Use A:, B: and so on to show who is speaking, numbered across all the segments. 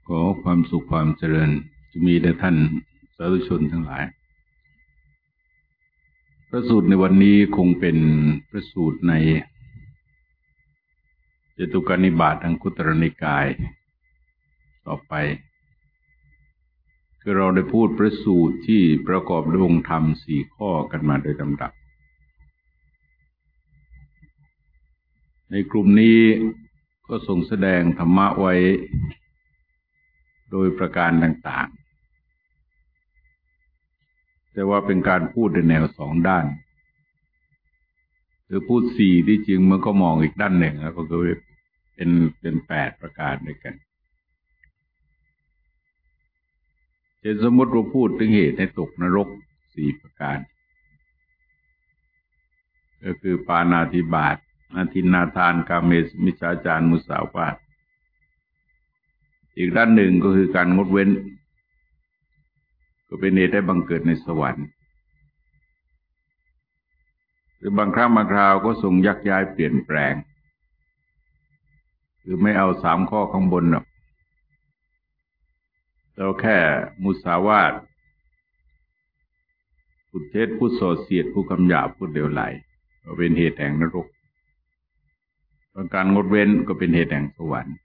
A: ขอความสุขความเจริญจะมีแด่ท่านสาธุชนทั้งหลายพระสูตรในวันนี้คงเป็นพระสูตรในจตุกนิบาตอังคุตรนิกายต่อไปคือเราได้พูดพระสูตรที่ประกอบด้วยองค์ธรรม4 ข้อกันมาโดยลำดับในกลุ่มนี้ก็ทรงแสดงธรรมะไว้โดยประการต่างๆแต่ว่าเป็นการพูดในแนว2 ด้านคือพูด4ที่จริงมันก็มองอีกด้านหนึ่งแล้วก็เป็น8 ประการด้วยกันเช่นสมมติเราพูดถึงเหตุให้ตกนรก4 ประการก็คือปาณาติบาตอาทินนาทานกาเมสมิจฉาจารมุสาวาทอีกด้านหนึ่งก็คือการงดเว้นก็เป็นเหตุให้บังเกิดในสวรรค์หรือบางครั้งบางคราวก็ทรงยักย้ายเปลี่ยนแปลงคือไม่เอา3 ข้อข้างบนหรอกเราแค่มุสาวาทพูดเท็จพูดส่อเสียดพูดคำหยาบพูดเหลวไหลก็เป็นเหตุแห่งนรกการงดเว้นก็เป็นเหตุแห่งสวรรค์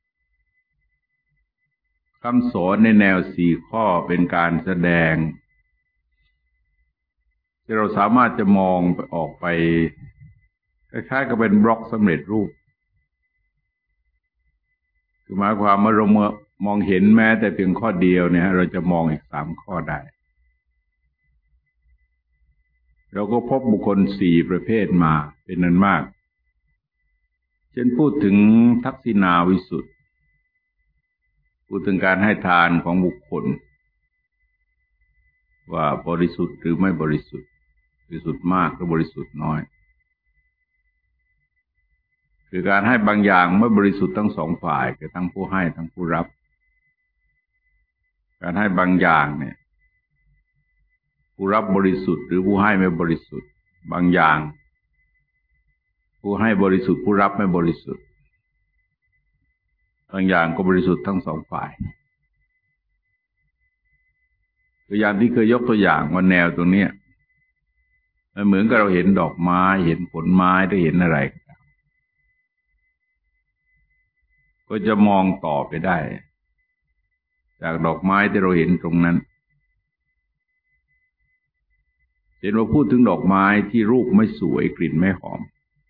A: คำสอนในแนว4 ข้อเป็นการแสดงที่เราสามารถจะมองออกไปคล้ายๆกับเป็นบล็อกสำเร็จรูปคือหมายความว่าเรามองเห็นแม้แต่เพียงข้อเดียวเนี่ยเราจะมองอีก3 ข้อได้เราก็พบบุคคล4 ประเภทมาเป็นนั้นมากเช่นพูดถึงทักษิณาวิสุทธิพูดถึงการให้ทานของบุคคลว่าบริสุทธิ์หรือไม่บริสุทธิ์บริสุทธิ์มากหรือบริสุทธิ์น้อยคือการให้บางอย่างไม่บริสุทธิ์ทั้ง2 ฝ่ายคือทั้งผู้ให้ทั้งผู้รับการให้บางอย่างเนี่ยผู้รับบริสุทธิ์หรือผู้ให้ไม่บริสุทธิ์บางอย่างผู้ให้บริสุทธิ์ผู้รับไม่บริสุทธิ์บางอย่างก็บริสุทธิ์ทั้ง2 ฝ่ายตัวอย่างที่เคยยกตัวอย่างว่าแนวตรงนี้มันเหมือนกับเราเห็นดอกไม้เห็นผลไม้ได้เห็นอะไรก็จะมองต่อไปได้จากดอกไม้ที่เราเห็นตรงนั้นเห็นว่าพูดถึงดอกไม้ที่รูปไม่สวยกลิ่นไม่หอม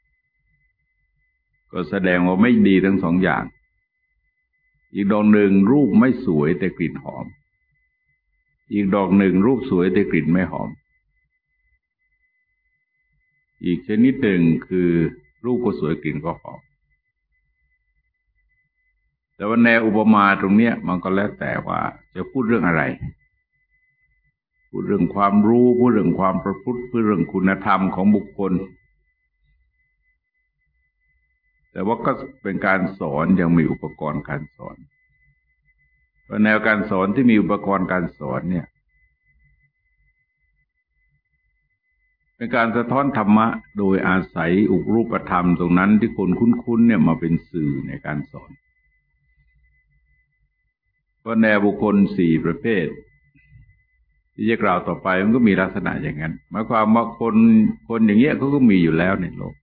A: ก็แสดงว่าไม่ดีทั้ง2 อย่างอีกดอกหนึ่งรูปไม่สวยแต่กลิ่นหอมอีกดอกหนึ่งรูปสวยแต่กลิ่นไม่หอมอีกชนิดหนึ่งคือรูปก็สวยกลิ่นก็หอมแต่ว่าแนวอุปมาตรงเนี้ยมันก็แล้วแต่ว่าจะพูดเรื่องอะไรพูดเรื่องความรู้พูดเรื่องความประพฤติพูดเรื่องคุณธรรมของบุคคลแต่ว่าก็เป็นการสอนยังมีอุปกรณ์การสอนเพราะแนวการสอนที่มีอุปกรณ์การสอนเนี่ยเป็นการสะท้อนธรรมะโดยอาศัยอุปรูปธรรมตรงนั้นที่คนคุ้นๆเนี่ยมาเป็นสื่อในการสอนเพราะแนวบุคคล4 ประเภทที่จะกล่าวต่อไปมันก็มีลักษณะอย่างนั้นหมายความว่าคนอย่างเงี้ยเขาก็มีอยู่แล้วในโลก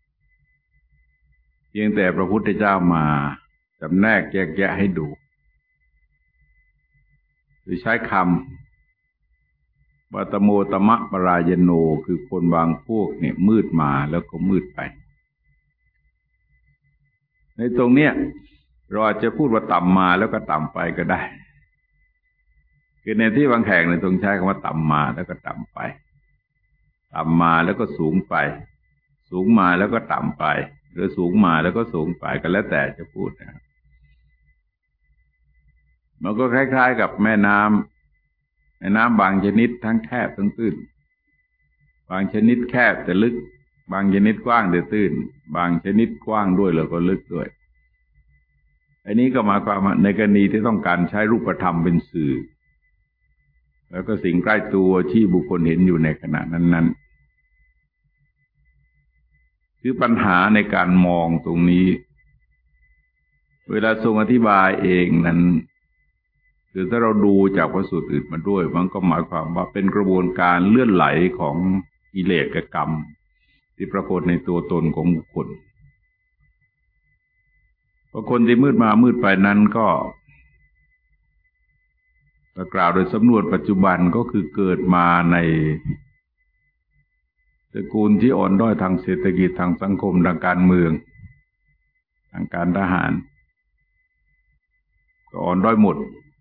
A: เพียงแต่พระพุทธเจ้ามาจำแนกแยกแยะให้ดูโดยใช้คำวัตโมตมะปรายโนคือคนบางพวกเนี่ยมืดมาแล้วก็มืดไปในตรงเนี้ยเราอาจจะพูดว่าต่ำมาแล้วก็ต่ำไปก็ได้คือในที่บางแห่งในตรงใช้คำว่าต่ำมาแล้วก็ต่ำไปต่ำมาแล้วก็สูงไปสูงมาแล้วก็ต่ำไปหรือสูงมาแล้วก็สูงไปก็แล้วแต่จะพูดนะครับมันก็คล้ายๆกับแม่น้ำบางชนิดทั้งแคบทั้งตื้นบางชนิดแคบแต่ลึกบางชนิดกว้างแต่ตื้นบางชนิดกว้างด้วยแล้วก็ลึกด้วยอันนี้ก็หมายความว่าในกรณีที่ต้องการใช้รูปธรรมเป็นสื่อแล้วก็สิ่งใกล้ตัวที่บุคคลเห็นอยู่ในขณะนั้นๆคือปัญหาในการมองตรงนี้เวลาทรงอธิบายเองนั้นคือถ้าเราดูจากพระสูตรอื่นมาด้วยมันก็หมายความว่าเป็นกระบวนการเลื่อนไหลของกิเลสกรรมที่ปรากฏในตัวตนของบุคคลเพราะคนที่มืดมามืดไปนั้นก็กล่าวโดยสำนวนปัจจุบันก็คือเกิดมาในตระกูลที่อ่อนด้อยทางเศรษฐกิจทางสังคมทางการเมืองทางการทหารก็อ่อนด้อยหมด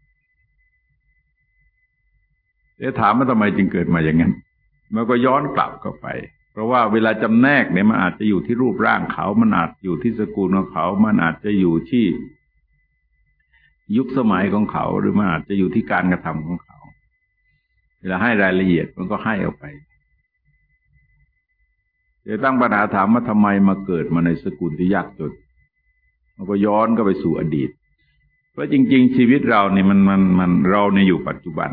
A: ถามว่าทำไมจึงเกิดมาอย่างนั้นมันก็ย้อนกลับเข้าไปเพราะว่าเวลาจำแนกเนี่ยมันอาจจะอยู่ที่รูปร่างเขามันอาจอยู่ที่สกุลของเขามันอาจจะอยู่ที่ยุคสมัยของเขาหรือมันอาจจะอยู่ที่การกระทำของเขาเวลาให้รายละเอียดมันก็ให้ออกไปจะตั้งปัญหาถามว่าทำไมมาเกิดมาในสกุลที่ยากจนมันก็ย้อนก็ไปสู่อดีตเพราะจริงๆชีวิตเราเนี่ยมันเราเนี่ยอยู่ปัจจุบัน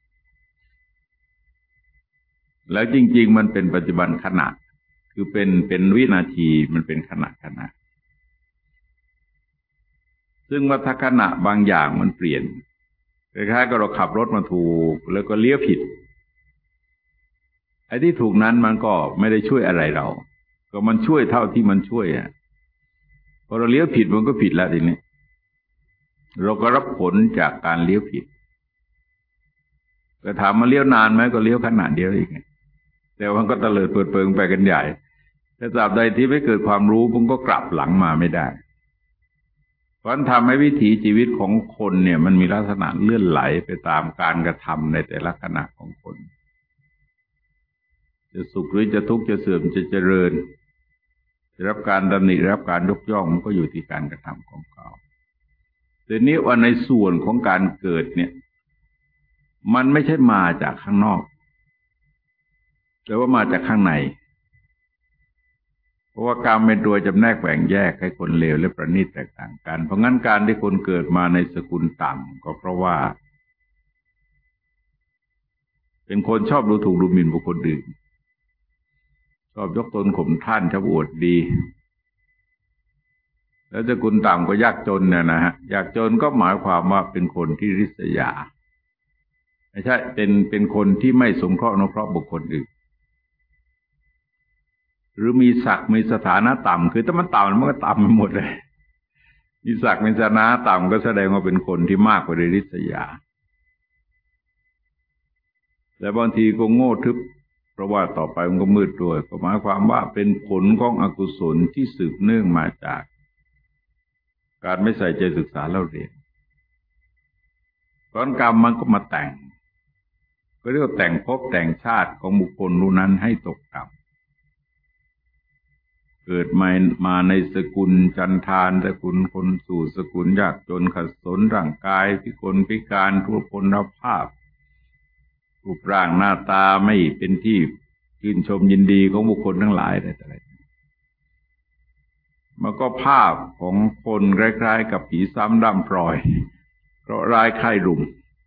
A: แล้วจริงๆมันเป็นปัจจุบันขณะคือเป็นวินาทีมันเป็นขณะซึ่งวัฏขณะบางอย่างมันเปลี่ยนคล้ายๆกับเราขับรถมาถูกแล้วก็เลี้ยวผิดไอ้ที่ถูกนั้นมันก็ไม่ได้ช่วยอะไรเราก็มันช่วยเท่าที่มันช่วยพอเราเลี้ยวผิดมันก็ผิดแล้วทีนี้เราก็รับผลจากการเลี้ยวผิดก็ถามมาเลี้ยวนานไหมก็เลี้ยวขนาดเดียวเองแต่มันก็เตลิดเปิดเปิงไปกันใหญ่ถ้าตราบใดที่ไม่เกิดความรู้มันก็กลับหลังมาไม่ได้เพราะฉะนั้นทำให้วิถีชีวิตของคนเนี่ยมันมีลักษณะเลื่อนไหลไปตามการกระทำในแต่ละขณะของคนจะสุขหรือจะทุกข์จะเสื่อมจะเจริญจะรับการดำริรับการยกย่องมันก็อยู่ที่การกระทำของเขาแต่นี้ว่าในส่วนของการเกิดเนี่ยมันไม่ใช่มาจากข้างนอกแต่ว่ามาจากข้างในเพราะว่ากรรมเป็นตัวจำแนกแบ่งแยกให้คนเลวและประณีตแตกต่างกันเพราะงั้นการที่คนเกิดมาในสกุลต่ำก็เพราะว่าเป็นคนชอบดูถูกดูหมิ่นบุคคลอื่นชอบยกตนข่มท่านชอบอวดดีแล้วสกุลต่ำก็ยากจนเนี่ยนะฮะยากจนก็หมายความว่าเป็นคนที่ริษยาไม่ใช่เป็นคนที่ไม่สงเคราะห์อนุเคราะห์บุคคลอื่นหรือมีศักดิ์มีสถานะต่ำคือถ้ามันต่ำมันก็ต่ำไปหมดเลยมีศักดิ์มีสถานะต่ำก็แสดงว่าเป็นคนที่มากกว่าริษยาแต่บางทีก็โง่ทึบเพราะว่าต่อไปมันก็มืดด้วยก็หมายความว่าเป็นผลของอกุศลที่สืบเนื่องมาจากการไม่ใส่ใจศึกษาเล่าเรียนตอนกรรมมันก็มาแต่งก็เรียกว่าแต่งภพแต่งชาติของบุคคลรู้นั้นให้ตกต่ำเกิดมาในสกุลจันทานสกุลคนสู่สกุลยากจนขัดสนร่างกายพิกลพิการทุพพลภาพรูปร่างหน้าตาไม่เป็นที่ชื่นชมยินดีของบุคคลทั้งหลายอะไรมันก็ภาพของคนคล้ายๆกับผีซ้ำดำพรอยเพราะร้ายไข้รุม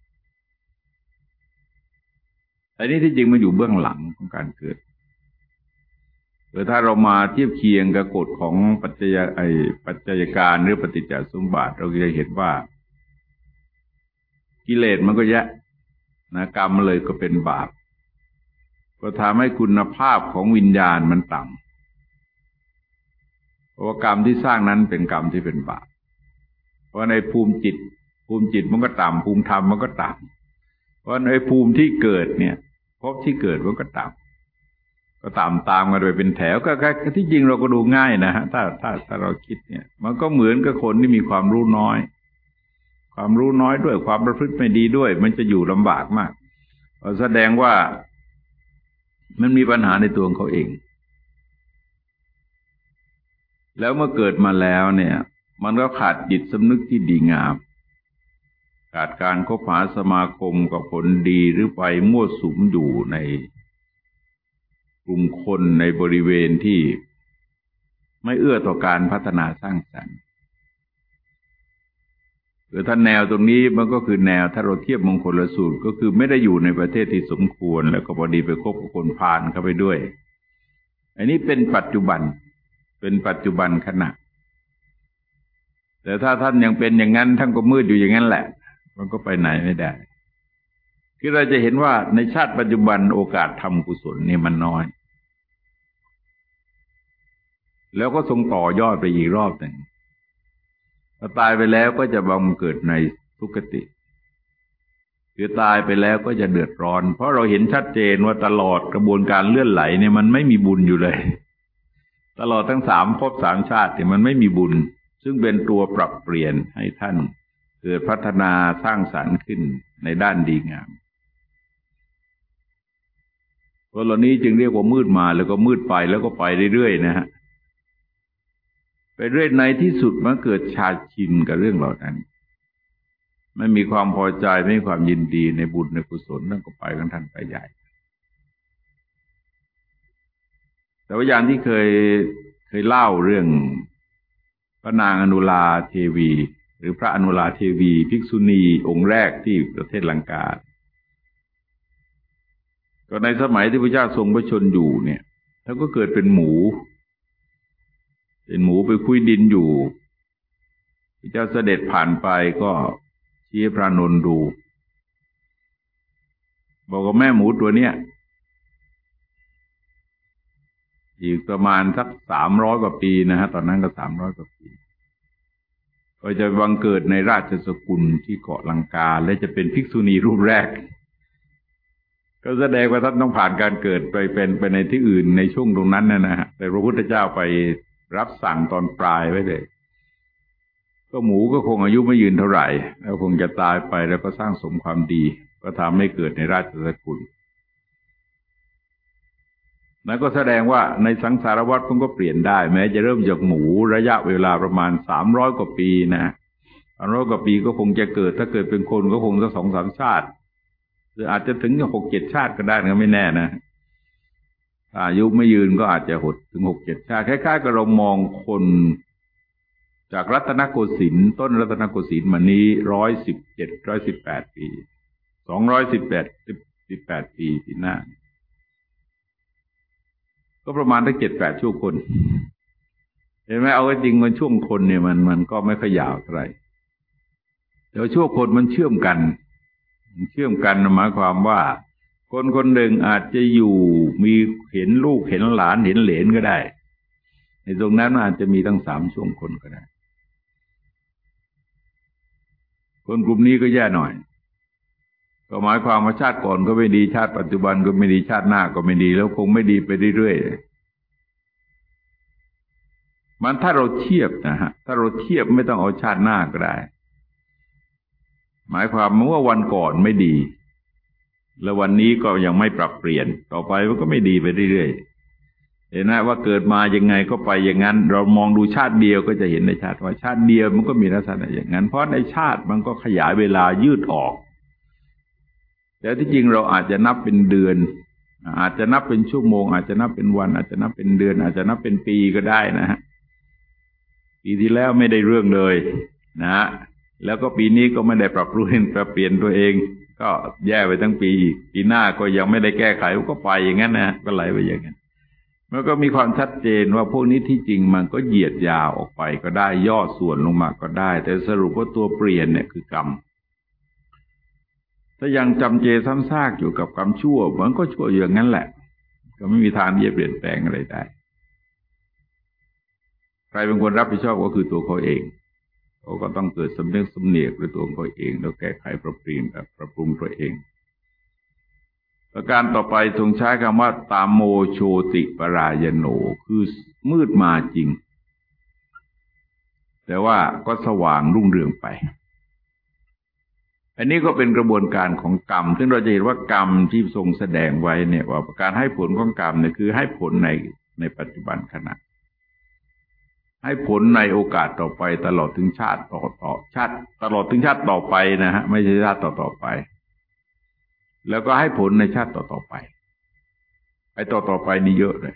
A: อันนี้ที่จริงมันอยู่เบื้องหลังของการเกิดถ้าเรามาเทียบเคียงกับกฎของปัจจัยการหรือปฏิจจสมุปบาทเราจะเห็นว่ากิเลสมันก็แยะนะกรรมเลยก็เป็นบาปก็ทำให้คุณภาพของวิญญาณมันต่ำเพราะว่ากรรมที่สร้างนั้นเป็นกรรมที่เป็นบาปเพราะในภูมิจิตมันก็ต่ำภูมิธรรมมันก็ต่ำเพราะในภูมิที่เกิดเนี่ยภพที่เกิดมันก็ต่ำก็ตามกันไปเป็นแถวก็ที่จริงเราก็ดูง่ายนะฮะถ้าเราคิดเนี่ยมันก็เหมือนกับคนที่มีความรู้น้อยด้วยความประพฤติไม่ดีด้วยมันจะอยู่ลำบากมากแสดงว่ามันมีปัญหาในตัวของเขาเองแล้วเมื่อเกิดมาแล้วเนี่ยมันก็ขาดจิตสำนึกที่ดีงามขาดการคบหาสมาคมกับคนดีหรือไปมั่วสุมอยู่ในกลุ่มคนในบริเวณที่ไม่เอื้อต่อการพัฒนาสร้างสรรค์ถ้าแนวตรงนี้มันก็คือแนวถ้าเราเทียบมงคลสูตรก็คือไม่ได้อยู่ในประเทศที่สมควรแล้วก็พอดีไปคบกับคนพาลเข้าไปด้วยอันนี้เป็นปัจจุบันขณะแต่ถ้าท่านยังเป็นอย่างนั้นท่านก็มืดอยู่อย่างนั้นแหละเพมันก็ไปไหนไม่ได้คือเราจะเห็นว่าในชาติปัจจุบันโอกาสทำกุศลนี่มันน้อยแล้วก็ทรงต่อยอดไปอีกรอบหนึ่งพอตายไปแล้วก็จะบังเกิดในทุกขติคือตายไปแล้วก็จะเดือดร้อนเพราะเราเห็นชัดเจนว่าตลอดกระบวนการเลื่อนไหลเนี่ยมันไม่มีบุญอยู่เลยตลอดทั้ง3 ภพ 3 ชาติเนี่ยมันไม่มีบุญซึ่งเป็นตัวปรับเปลี่ยนให้ท่านเกิดพัฒนาสร้างสรรค์ขึ้นในด้านดีงามคนเหล่านี้จึงเรียกว่ามืดมาแล้วก็มืดไปแล้วก็ไปเรื่อยๆนะฮะไปเรื่อยในที่สุดมันเกิดชาชินกับเรื่องเหล่านั้นไม่มีความพอใจไม่มีความยินดีในบุญในกุศลนั่นก็ไปกันท่านไปใหญ่แต่ว่าอย่างที่เคยเล่าเรื่องพระนางอนุลาเทวีหรือพระอนุลาเทวีภิกษุณีองค์แรกที่ประเทศลังกาก็ในสมัยที่พระเจ้าทรงพระชนอยู่เนี่ยท่านก็เกิดเป็นหมูไปคุยดินอยู่พระเจ้าเสด็จผ่านไปก็ชี้พระนนท์ดูบอกว่าแม่หมูตัวเนี้ยอีกประมาณสัก300 กว่าปีนะฮะตอนนั้นก็300 กว่าปีก็จะบังเกิดในราชสกุลที่เกาะลังกาและจะเป็นภิกษุณีรูปแรกก็แสดงว่าท่านต้องผ่านการเกิดไปในที่อื่นในช่วงตรงนั้นนะฮะแต่พระพุทธเจ้าไปรับสั่งตอนปลายไว้เลยก็หมูก็คงอายุไม่ยืนเท่าไหร่แล้วคงจะตายไปแล้วก็สร้างสมความดีก็ทำให้เกิดในราชสกุลนั่นก็แสดงว่าในสังสารวัฏมันก็เปลี่ยนได้แม้จะเริ่มจากหมูระยะเวลาประมาณ300 กว่าปีนะ300 กว่าปีก็คงจะเกิดถ้าเกิดเป็นคนก็คงจะ2-3 ชาติหรืออาจจะถึง6-7 ชาติก็ได้ก็ไม่แน่นะอายุไม่ยืนก็อาจจะหดถึง6-7 ชาติคล้ายๆกับเรามองคนจากรัตนโกสินทร์ต้นรัตนโกสินทร์มานี้117-118 ปี218ปีที่หน้าก็ประมาณตั้ง7-8 ชั่วคนเห็นไหมเอาจริงมันช่วงคนเนี่ยมันก็ไม่ค่อยยาวเท่าไหร่แต่ช่วงคนมันเชื่อมกันหมายความว่าคนหนึ่งอาจจะอยู่มีเห็นลูกเห็นหลานเห็นเหลนก็ได้ในตรงนั้นอาจจะมีตั้ง3 ช่วงคนก็ได้คนกลุ่มนี้ก็แย่หน่อยก็หมายความว่าชาติก่อนก็ไม่ดีชาติปัจจุบันก็ไม่ดีชาติหน้าก็ไม่ดีแล้วคงไม่ดีไปเรื่อยๆมันถ้าเราเทียบนะฮะถ้าเราเทียบไม่ต้องเอาชาติหน้าก็ได้หมายความว่าวันก่อนไม่ดีแล้ววันนี้ก็ยังไม่ปรับเปลี่ยนต่อไปมันก็ไม่ดีไปเรื่อยๆเห็นนะว่าเกิดมายังไงก็ไปอย่างนั้นเรามองดูชาติเดียวก็จะเห็นในชาติว่าชาติเดียวมันก็มีลักษณะอย่างนั้นเพราะในชาติมันก็ขยายเวลายืดออกแต่ที่จริงเราอาจจะนับเป็นเดือนอาจจะนับเป็นชั่วโมงอาจจะนับเป็นวันอาจจะนับเป็นเดือนอาจจะนับเป็นปีก็ได้นะฮะปีที่แล้วไม่ได้เรื่องเลยนะฮะแล้วก็ปีนี้ก็ไม่ได้ปรับปรุงปรับเปลี่ยนตัวเองก็แย่ไปทั้งปีอีกปีหน้าก็ยังไม่ได้แก้ไขก็ไปอย่างนั้นนะก็ไหลไปอย่างนั้นมันก็มีความชัดเจนว่าพวกนี้ที่จริงมันก็เหยียดยาวออกไปก็ได้ย่อส่วนลงมาก็ได้แต่สรุปว่าตัวเปลี่ยนเนี่ยคือกรรมถ้ายังจำเจซ้ำซากอยู่กับกรรมชั่วมันก็ชั่วอย่างนั้นแหละก็ไม่มีทางที่จะเปลี่ยนแปลงอะไรได้ใครเป็นคนรับผิดชอบก็คือตัวเขาเองเขาก็ต้องเกิดสำนึกสำเนียกด้วยตัวเขาเองแล้วแก้ไขปรับเปลี่ยนปรับปรุงตัวเองประการต่อไปทรงใช้คำว่าตามโมโชติปรายโนคือมืดมาจริงแต่ว่าก็สว่างรุ่งเรืองไปอันนี้ก็เป็นกระบวนการของกรรมซึ่งเราจะเห็นว่ากรรมที่ทรงแสดงไว้เนี่ยว่าการให้ผลของกรรมเนี่ยคือให้ผลในปัจจุบันขณะให้ผลในโอกาสต่อไปตลอดถึงชาติต่อชาติตลอดถึงชาติต่อไปนะฮะไม่ใช่ชาติต่อไปแล้วก็ให้ผลในชาติต่อไปไอ้ต่อไปนี่เยอะเลย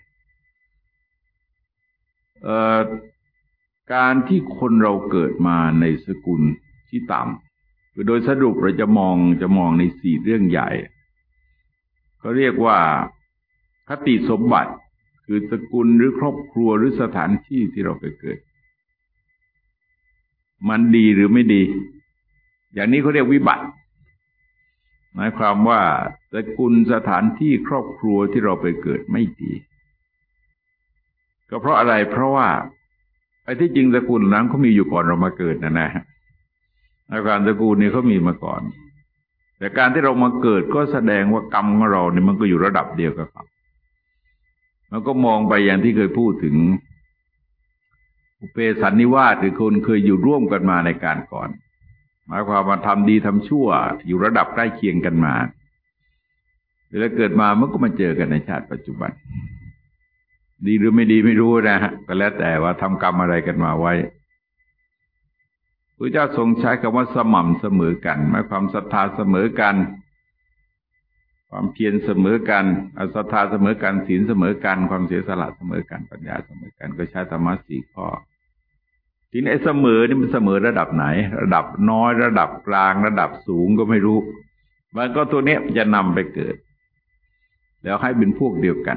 A: การที่คนเราเกิดมาในสกุลที่ต่ำคือโดยสรุปเราจะมองใน4 เรื่องใหญ่ก็เรียกว่าคติสมบัติคือสกุลหรือครอบครัวหรือสถานที่ที่เราไปเกิดมันดีหรือไม่ดีอย่างนี้เขาเรียกวิบัติหมายความว่าสกุลสถานที่ครอบครัวที่เราไปเกิดไม่ดีก็เพราะอะไรเพราะว่าไอ้ที่จริงสกุลนั้นเขามีอยู่ก่อนเรามาเกิดนะอาการสกุลนี้เขามีมาก่อนแต่การที่เรามาเกิดก็แสดงว่ากรรมของเราเนี่ยมันก็อยู่ระดับเดียวกับเขามันก็มองไปอย่างที่เคยพูดถึงอุเปสันนิวาสหรือคนเคยอยู่ร่วมกันมาในการก่อนหมายความว่าทำดีทำชั่วอยู่ระดับใกล้เคียงกันมาเวลาเกิดมามันก็มาเจอกันในชาติปัจจุบันดีหรือไม่ดีไม่รู้นะฮะก็แล้วแต่ว่าทำกรรมอะไรกันมาไว้พระเจ้าทรงใช้คำว่าสม่ำเสมอกันหมายความศรัทธาเสมอกันความเพียรเสมอกันศรัทธาเสมอกันศีลเสมอกันความเสียสละเสมอกันปัญญาเสมอกันก็ใช้ธรรมะสี่ข้อทีนี้เสมอนี่มันเสมอระดับไหนระดับน้อยระดับกลางระดับสูงก็ไม่รู้มันก็ตัวนี้จะนำไปเกิดแล้วให้เป็นพวกเดียวกัน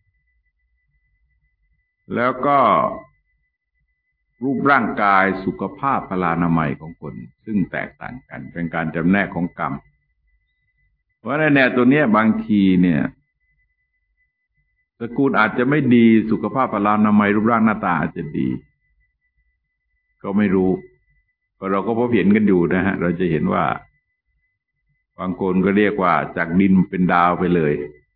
A: แล้วก็รูปร่างกายสุขภาพพลานามัยของคนซึ่งแตกต่างกันเป็นการจำแนกของกรรมเพราะในแนวตัวนี้บางทีเนี่ยตระกูลอาจจะไม่ดีสุขภาพพลานามัยรูปร่างหน้าตาอาจจะดีก็ไม่รู้ก็เราก็พบเห็นกันอยู่นะฮะเราจะเห็นว่าบางคนก็เรียกว่าจากดินเป็นดาวไปเลย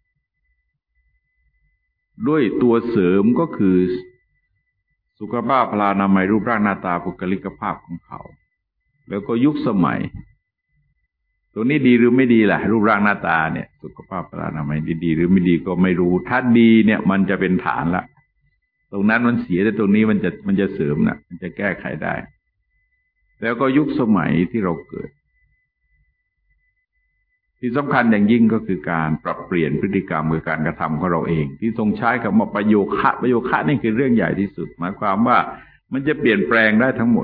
A: ด้วยตัวเสริมก็คือสุขภาพพลานามัยรูปร่างหน้าตาบุคลิกภาพของเขาแล้วก็ยุคสมัยตัวนี้ดีหรือไม่ดีล่ะรูปร่างหน้าตาเนี่ยสุขภาพพลานามัยดีหรือไม่ดีก็ไม่รู้ถ้าดีเนี่ยมันจะเป็นฐานละตรงนั้นมันเสียแต่ตรงนี้มันจะเสริมนะมันจะแก้ไขได้แล้วก็ยุคสมัยที่เราเกิดที่สำคัญอย่างยิ่งก็คือการปรับเปลี่ยนพฤติกรรมกับการกระทำของเราเองที่ทรงใช้คำว่าประโยคะนี่คือเรื่องใหญ่ที่สุดหมายความว่ามันจะเปลี่ยนแปลงได้ทั้งหมด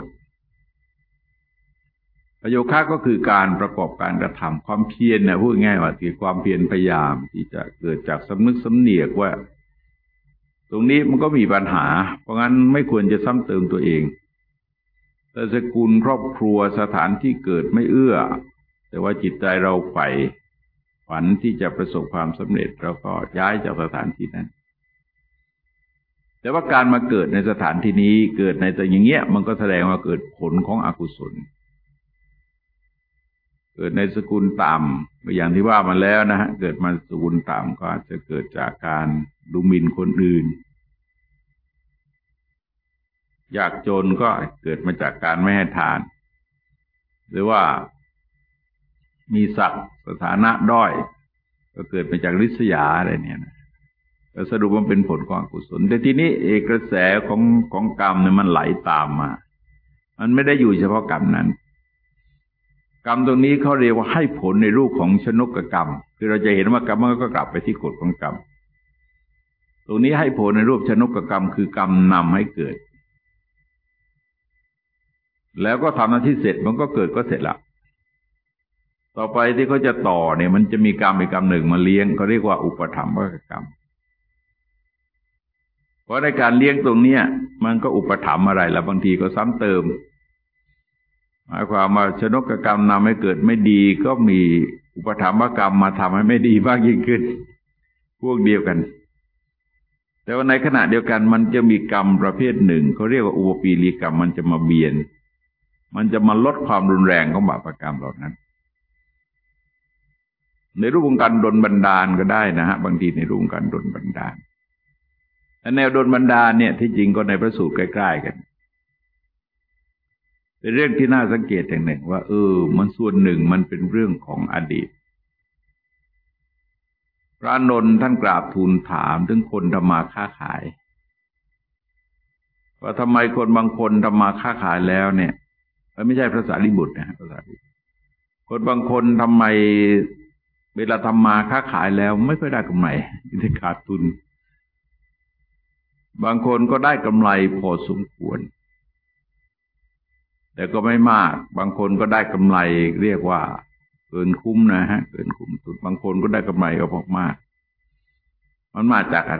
A: ประโยคะก็คือการประกอบการกระทำความเพียรนะพูดง่ายว่าคือความเพียรพยายามที่จะเกิดจากสำนึกสำเนียกว่าตรงนี้มันก็มีปัญหาเพราะงั้นไม่ควรจะซ้ำเติมตัวเองแต่สกุลครอบครัวสถานที่เกิดไม่เอื้อแต่ว่าจิตใจเราใฝ่ฝันที่จะประสบความสำเร็จเราก็ย้ายจากสถานที่นั้นแต่ว่าการมาเกิดในสถานที่นี้เกิดในแต่อย่างเงี้ยมันก็แสดงว่าเกิดผลของอกุศลเกิดในสกุลต่ำอย่างที่ว่ามาแล้วนะฮะเกิดมาสกุลต่ำก็อาจจะเกิดจากการดูหมิ่นคนอื่นยากจนก็เกิดมาจากการไม่ให้ทานหรือว่ามีศักดิ์สถานะด้อยก็เกิดมาจากริษยาอะไรเนี่ยนะก็สรุปว่าเป็นผลของอกุศลแต่ทีนี้กระแสของกรรมเนี่ยมันไหลตามมามันไม่ได้อยู่เฉพาะกรรมนั้นกรรมตรงนี้เขาเรียกว่าให้ผลในรูปของชนกกรรมคือเราจะเห็นว่ากรรมมันก็กลับไปที่กฎของกรรมตรงนี้ให้ผลในรูปชนกกรรมคือกรรมนำให้เกิดแล้วก็ทำหน้าที่เสร็จมันก็เกิดก็เสร็จละต่อไปที่เขาจะต่อเนี่ยมันจะมีกรรมอีกกรรมหนึ่งมาเลี้ยงเขาเรียกว่าอุปถัมภกกรรมเพราะในการเลี้ยงตรงเนี้ยมันก็อุปถัมภ์อะไรแล้วบางทีก็ซ้ำเติมหมายความว่าชนกกรรมนำให้เกิดไม่ดีก็มีอุปถัมภกรรมมาทำให้ไม่ดีมากยิ่งขึ้นพวกเดียวกันแต่ว่าในขณะเดียวกันมันจะมีกรรมประเภทหนึ่งเขาเรียกว่าอุปปีลีกรรมมันจะมาเบียนมันจะมาลดความรุนแรงของบาปกรรมเหล่านั้นในรูปของการดลบันดาลก็ได้นะฮะบางทีในรูปของการดลบันดาลแนวดลบันดาลเนี่ยที่จริงก็ในพระสูตรใกล้ๆกันเป็นเรื่องที่น่าสังเกตอย่างหนึ่งว่ามันส่วนหนึ่งมันเป็นเรื่องของอดีตพระอานนท์ท่านกราบทูลถามถึงคนทำมาค้าขายว่าทำไมคนบางคนทำมาค้าขายแล้วเนี่ยไม่ใช่พระสารีบุตรนะพระสารีบุตรคนบางคนทำไมเวลาทำมาค้าขายแล้วไม่ค่อยได้กำไรมีแต่ขาดทุนบางคนก็ได้กำไรพอสมควรแต่ก็ไม่มากบางคนก็ได้กำไรเรียกว่าเกินคุ้มนะฮะเกินคุ้มทุนบางคนก็ได้กำไรก็มากมันมาจากอะไร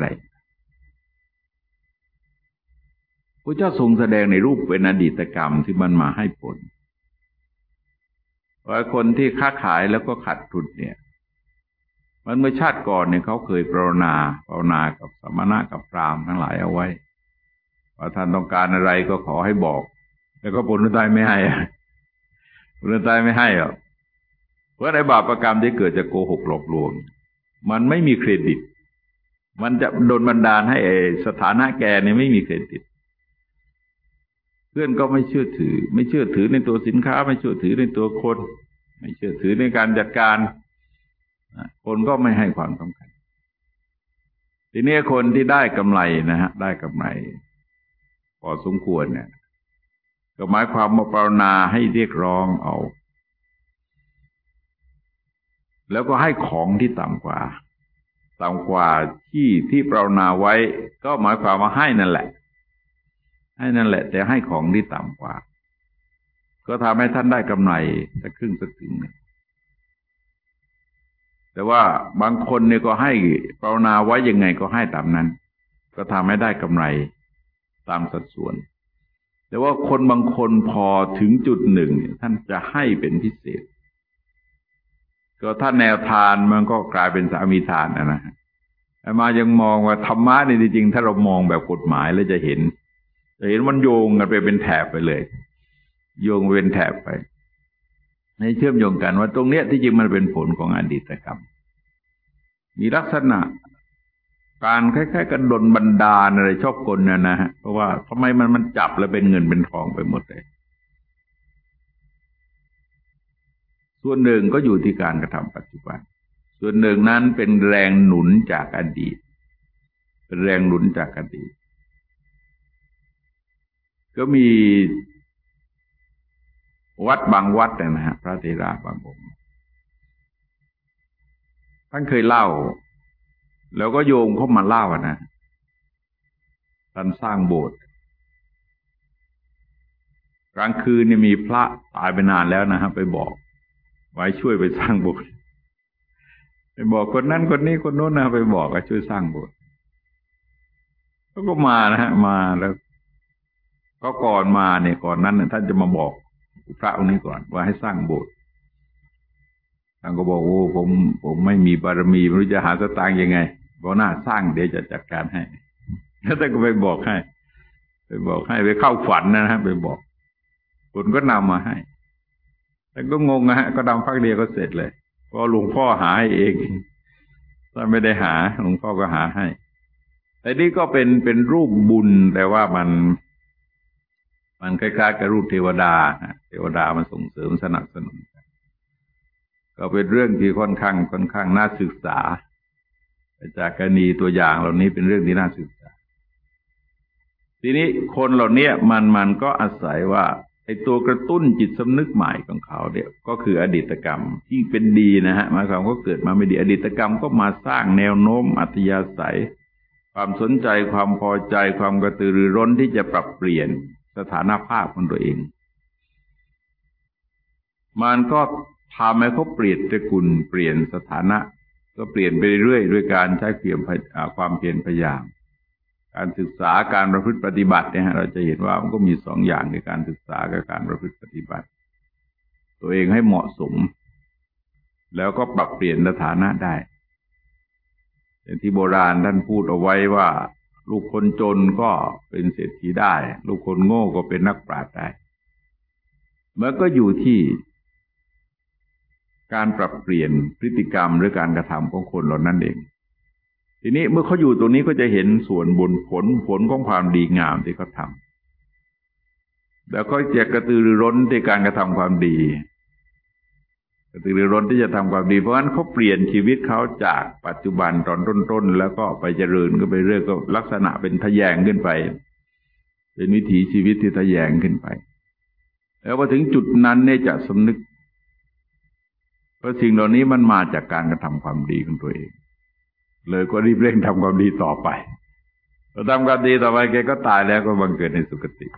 A: พระเจ้าทรงแสดงในรูปเป็นอดีตกรรมที่มันมาให้ผลว่าคนที่ค้าขายแล้วก็ขาดทุนเนี่ยมันเมื่อชาติก่อนเนี่ยเขาเคยภาวนากับสมณะกับพราหมณ์ทั้งหลายเอาไว้ว่าท่านต้องการอะไรก็ขอให้บอกแล้วก็ปุณณตายไม่ให้ปุณณตายไม่ให้หรอกเพราะในบาปกรรมที่เกิดจากโกหกหลอกลวงมันไม่มีเครดิตมันจะโดนบันดาลให้สถานะแกเนี่ยไม่มีเครดิตเพื่อนก็ไม่เชื่อถือในตัวสินค้าไม่เชื่อถือในตัวคนไม่เชื่อถือในการจัดการคนก็ไม่ให้ความสำคัญทีนี้คนที่ได้กำไรนะฮะได้กำไรพอสมควรเนี่ยก็หมายความว่าภาวนาให้เรียกร้องเอาแล้วก็ให้ของที่ต่ำกว่าที่ภาวนาไว้ก็หมายความว่าให้นั่นแหละแต่ให้ของที่ต่ำกว่าก็ทำให้ท่านได้กำไรสักครึ่งสักถึงหนึ่งแต่ว่าบางคนเนี่ยก็ให้ภาวนาไว้ยังไงก็ให้ตามนั้นก็ทำให้ได้กำไรตามสัดส่วนแต่ว่าคนบางคนพอถึงจุดหนึ่งท่านจะให้เป็นพิเศษก็ถ้าแนวทานมันก็กลายเป็นสามีทานนะแต่มายังมองว่าธรรมะนี่จริงๆถ้าเรามองแบบกฎหมายแล้วจะเห็นมันโยงกันไปเป็นแถบไปเลยโยงเป็นแถบไปให้เชื่อมโยงกันว่าตรงเนี้ยที่จริงมันเป็นผลของอดีตกรรมมีลักษณะการคล้ายๆกันดลบันดาลอะไรชอบกลนะฮะเพราะว่าทำไมมันจับแล้วเป็นเงินเป็นทองไปหมดเลยส่วนหนึ่งก็อยู่ที่การกระทำปัจจุบันส่วนหนึ่งนั้นเป็นแรงหนุนจากอดีตเป็นแรงหนุนจากอดีตก็มีวัดบางวัดนะฮะพระเถระบางองค์ท่านเคยเล่าแล้วก็โยมเข้ามาเล่านะท่านสร้างโบสถ์กลางคืนเนี่ยมีพระตายไปนานแล้วนะฮะไปบอกไว้ช่วยไปสร้างโบสถ์ไปบอกคนนั้นคนนี้คนโน้นนะไปบอกว่าช่วยสร้างโบสถ์เขาก็มานะฮะมาแล้วก็ก่อนมาเนี่ยก่อนนั้นท่านจะมาบอกพระองค์นี้ก่อนว่าให้สร้างโบสถ์ท่านก็บอกโอ้ผมไม่มีบารมีไม่รู้จะหาสตางค์ยังไงบอกหน้าสร้างเดี๋ยวจะจัดการให้แล้วท่านก็ไปบอกให้ไปเข้าฝันนะฮะไปบอกคนก็นำมาให้แต่ก็งงนะฮะก็ดำพักเดียวก็เสร็จเลยเพราะหลวงพ่อหาให้เองถ้าไม่ได้หาหลวงพ่อก็หาให้แต่นี่ก็เป็นรูปบุญแต่ว่ามันคล้ายๆกับรูปเทวดาเทวดามันส่งเสริมสนับสนุนก็เป็นเรื่องที่ค่อนข้างน่าศึกษาจากกรณีตัวอย่างเหล่านี้เป็นเรื่องที่น่าศึกษาทีนี้คนเหล่านี้มันก็อาศัยว่าไอ้ตัวกระตุ้นจิตสำนึกใหม่ของเขาเนี่ยก็คืออดีตกรรมที่เป็นดีนะฮะหมายความว่าเกิดมาไม่ดีอดีตกรรมก็มาสร้างแนวโน้มอัธยาศัยความสนใจความพอใจความกระตือรือร้นที่จะปรับเปลี่ยนสถานภาพของตัวเองมันก็ทำให้เขาเปลี่ยนตระกูลเปลี่ยนสถานะก็เปลี่ยนไปเรื่อยด้วยการใช้ความเพียรพยายามการศึกษาการประพฤติปฏิบัติเนี่ยเราจะเห็นว่ามันก็มีสองอย่างในการศึกษากับการประพฤติปฏิบัติตัวเองให้เหมาะสมแล้วก็ปรับเปลี่ยนสถานะได้อย่างที่โบราณท่านพูดเอาไว้ว่าลูกคนจนก็เป็นเศรษฐีได้ลูกคนโง่ก็เป็นนักปราชญ์ได้มันก็อยู่ที่การปรับเปลี่ยนพฤติกรรมหรือการกระทำของคนเหล่านั้นเองทีนี้เมื่อเขาอยู่ตรงนี้ก็จะเห็นส่วนบุญผลของความดีงามที่เขาทำแล้วก็จะกระตือรือร้นในการกระทำความดีกระตือรือร้นที่จะทำความดีเพราะฉะนั้นเขาเปลี่ยนชีวิตเขาจากปัจจุบันตอนต้นๆแล้วก็ไปเจริญก็ไปเรื่อยก็ลักษณะเป็นทะแยงขึ้นไปเป็นวิถีชีวิตที่ทะแยงขึ้นไปแล้วพอถึงจุดนั้นเนี่ยจะสำนึกเพราะสิ่งเหล่านี้มันมาจากการกระทำความดีของตัวเองเลยก็รีบเร่งทำความดีต่อไปพอทำความดีต่อไปแกก็ตายแล้วก็บังเกิดในสุคติ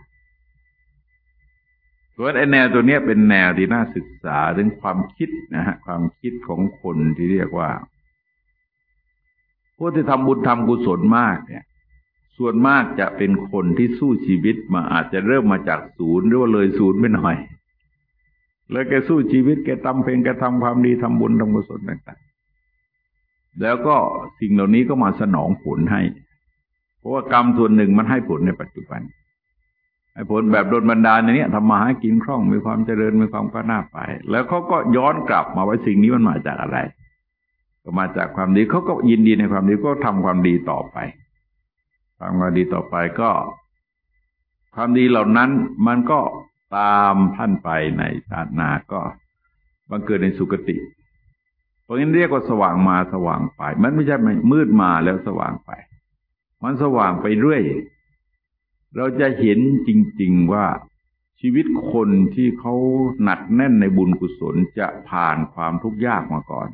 A: เพราะไอ้แนวตัวนี้เป็นแนวที่น่าศึกษาถึงความคิดนะฮะความคิดของคนที่เรียกว่าพวกที่ทำบุญทำกุศลมากเนี่ยส่วนมากจะเป็นคนที่สู้ชีวิตมาอาจจะเริ่มมาจากศูนย์หรือว่าเลยศูนย์ไปหน่อยแล้วแกสู้ชีวิตแกทำเพียงแกทำความดีทำบุญทำกุศลต่างๆแล้วก็สิ่งเหล่านี้ก็มาสนองผลให้เพราะว่ากรรมส่วนหนึ่งมันให้ผลในปัจจุบันให้ผลแบบโดนบันดาลอย่างนี้ทำมาหากินคล่องมีความเจริญมีความก้าวหน้าไปแล้วเขาก็ย้อนกลับมาว่าสิ่งนี้มันมาจากอะไรก็มาจากความดีเขาก็ยินดีในความดีก็ทำความดีต่อไปทำความดีต่อไปก็ความดีเหล่านั้นมันก็ตามท่านไปในชาติหน้าก็บังเกิดในสุคติเพราะงั้นเรียกว่าสว่างมาสว่างไปมันไม่ใช่มืดมาแล้วสว่างไปมันสว่างไปเรื่อยเราจะเห็นจริงๆว่าชีวิตคนที่เขาหนักแน่นในบุญกุศลจะผ่านความทุกข์ยากมาก่อน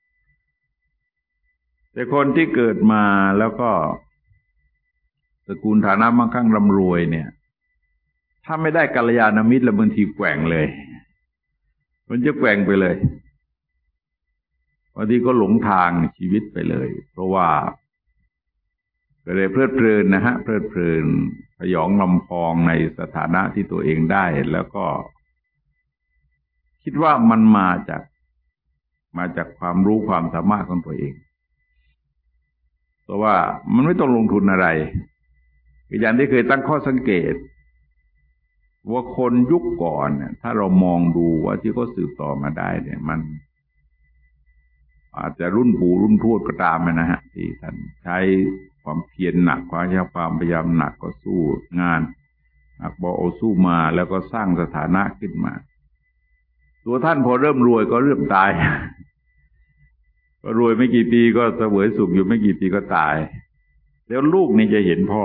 A: แต่คนที่เกิดมาแล้วก็ตระกูลฐานะมั่งคั่งร่ำรวยเนี่ยถ้าไม่ได้กัลยาณมิตรแล้วบางทีแกว่งเลยมันจะแกว่งไปเลยบางทีก็หลงทางชีวิตไปเลยเพราะว่าก็เลยเพลิดเพลินนะฮะเพลิดเพลินพยองลำพองในสถานะที่ตัวเองได้แล้วก็คิดว่ามันมาจากความรู้ความสามารถของตัวเองเพราะว่ามันไม่ต้องลงทุนอะไรอย่างที่เคยตั้งข้อสังเกตว่าคนยุคก่อนเนี่ยถ้าเรามองดูว่าที่เขาสืบต่อมาได้เนี่ยมันอาจจะรุ่นปู่รุ่นทวดก็ตามนะฮะที่ท่านใช้ความเพียรหนักความพยายามหนักก็สู้งานหนักบ่เอาสู้มาแล้วก็สร้างสถานะขึ้นมาตัวท่านพอเริ่มรวยก็เริ่มตายก็รวยไม่กี่ปีก็เสวยสุขอยู่ไม่กี่ปีก็ตายแล้วลูกนี่จะเห็นพ่อ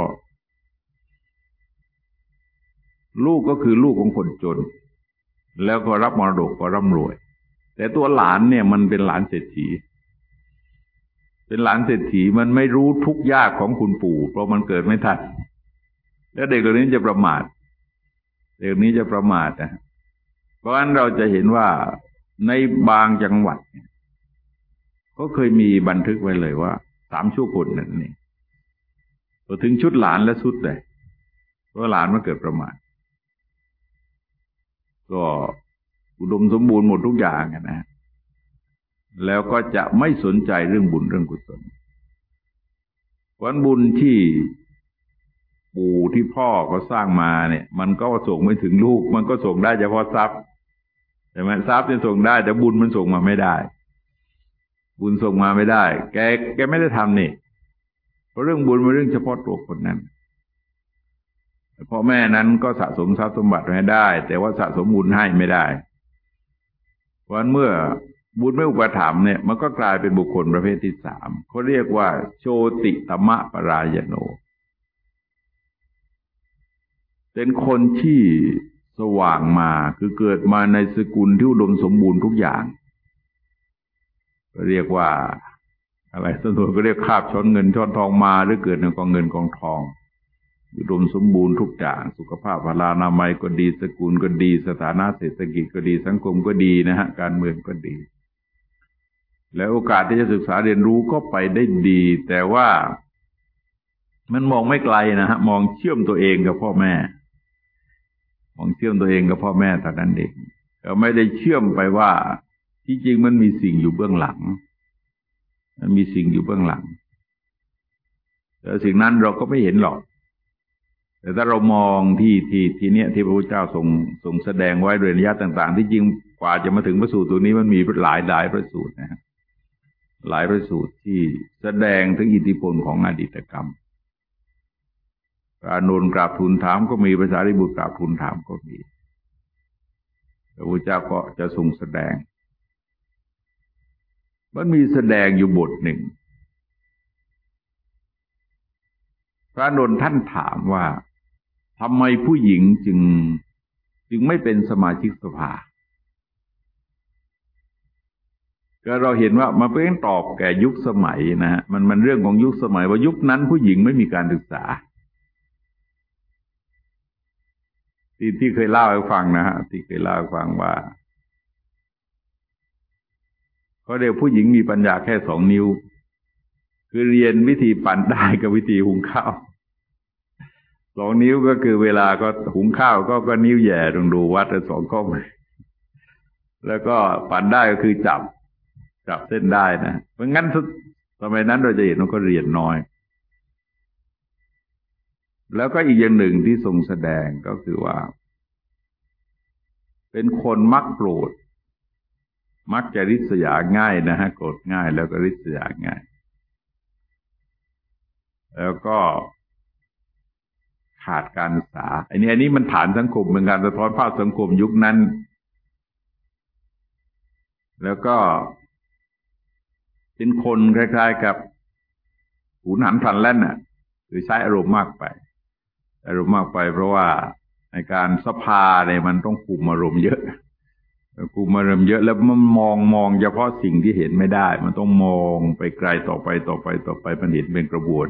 A: ลูกก็คือลูกของคนจนแล้วก็รับมรดกก็ร่ำรวยแต่ตัวหลานเนี่ยมันเป็นหลานเศรษฐีเป็นหลานเศรษฐีมันไม่รู้ทุกข์ยากของคุณปู่เพราะมันเกิดไม่ทันแล้วเด็กคนนี้จะประมาทเด็กนี้จะประมาทนะเพราะฉะนั้นเราจะเห็นว่าในบางจังหวัดก็เคยมีบันทึกไว้เลยว่า3 ชั่วคนนั่นเองพอถึงชุดหลานและสุดเลยเพราะหลานมันเกิดประมาทก็อุดมสมบูรณ์หมดทุกอย่างนะแล้วก็จะไม่สนใจเรื่องบุญเรื่องกุศลวันบุญที่ปู่ที่พ่อก็สร้างมาเนี่ยมันก็ส่งไม่ถึงลูกมันก็ส่งได้เฉพาะทรัพย์ใช่ไหมทรัพย์จะส่งได้แต่บุญมันส่งมาไม่ได้บุญส่งมาไม่ได้แกไม่ได้ทำนี่เพราะเรื่องบุญเป็นเรื่องเฉพาะตัวคนนั้นพ่อแม่นั้นก็สะสมทรัพย์สมบัติให้ได้แต่ว่าสะสมบุญให้ไม่ได้เพราะเมื่อบุญไม่อุปถัมภ์เนี่ยมันก็กลายเป็นบุคคลประเภทที่3เขาเรียกว่าโชติตมะปรายโนเป็นคนที่สว่างมาคือเกิดมาในสกุลที่อุดมสมบูรณ์ทุกอย่างก็เรียกว่าอะไรส่วนตัวก็เรียกคาบช้อนเงินช้อนทองมาหรือเกิดในกองเงินกองทองอุดมสมบูรณ์ทุกอย่างสุขภาพพลานามัยก็ดีสกุลก็ดีสถานะเศรษฐกิจก็ดีสังคมก็ดีนะฮะการเมืองก็ดีแล้วโอกาสที่จะศึกษาเรียนรู้ก็ไปได้ดีแต่ว่ามันมองไม่ไกลนะฮะมองเชื่อมตัวเองกับพ่อแม่มองเชื่อมตัวเองกับพ่อแม่แต่นั้นเองก็ไม่ได้เชื่อมไปว่าที่จริงมันมีสิ่งอยู่เบื้องหลังมันมีสิ่งอยู่เบื้องหลังแต่สิ่งนั้นเราก็ไม่เห็นหรอกแต่ถ้าเรามองที่เนี้ยที่พระพุทธเจ้าทรงแสดงไว้โดยนิยามต่างๆที่จริงกว่าจะมาถึงพระสูตรตัวนี้มันมีหลายพระสูตรนะหลายพระสูตรที่แสดงถึงอิทธิพลของอดีตกรรมพระอานนท์กราบทูลถามก็มีพระสารีบุตรกราบทูลถามก็มีพระพุทธเจ้าก็จะทรงแสดงมันมีแสดงอยู่บทหนึ่งพระอานนท์ท่านถามว่าทำไมผู้หญิงจึงไม่เป็นสมาชิกสภาก็เราเห็นว่ามันเป็นตอบแก่ยุคสมัยนะฮะมันเรื่องของยุคสมัยว่ายุคนั้นผู้หญิงไม่มีการศึกษาที่เคยเล่าให้ฟังนะฮะที่เคยเล่าให้ฟังว่าเขาเรียกผู้หญิงมีปัญญาแค่2 นิ้วคือเรียนวิธีปั่นได้กับวิธีหุงข้าว2 นิ้วก็คือเวลาก็หุงข้าวก็นิ้วแย่ต้องดูวัด2 ข้อมือแล้วก็ปั่นได้ก็คือจับเส้นได้นะเพราะงั้นสมัยนั้นเราจะเห็นว่าก็เรียนน้อยแล้วก็อีกอย่างหนึ่งที่ทรงแสดงก็คือว่าเป็นคนมักโกรธมักจะริษยาง่ายนะฮะโกรธง่ายแล้วก็ริษยาง่ายแล้วก็ขาดการศึกษาอันนี้มันฐานสังคมเป็นการสะท้อนภาพสังคมยุคนั้นแล้วก็เป็นคนคล้ายๆกับหูหนันพลันแล่นน่ะคือใช้อารมณ์มากไปเพราะว่าในการสภาเนี่ยมันต้องคุมอารมณ์เยอะแล้วมันมองเฉพาะสิ่งที่เห็นไม่ได้มันต้องมองไปไกลต่อไปมันเห็นเป็นกระบวน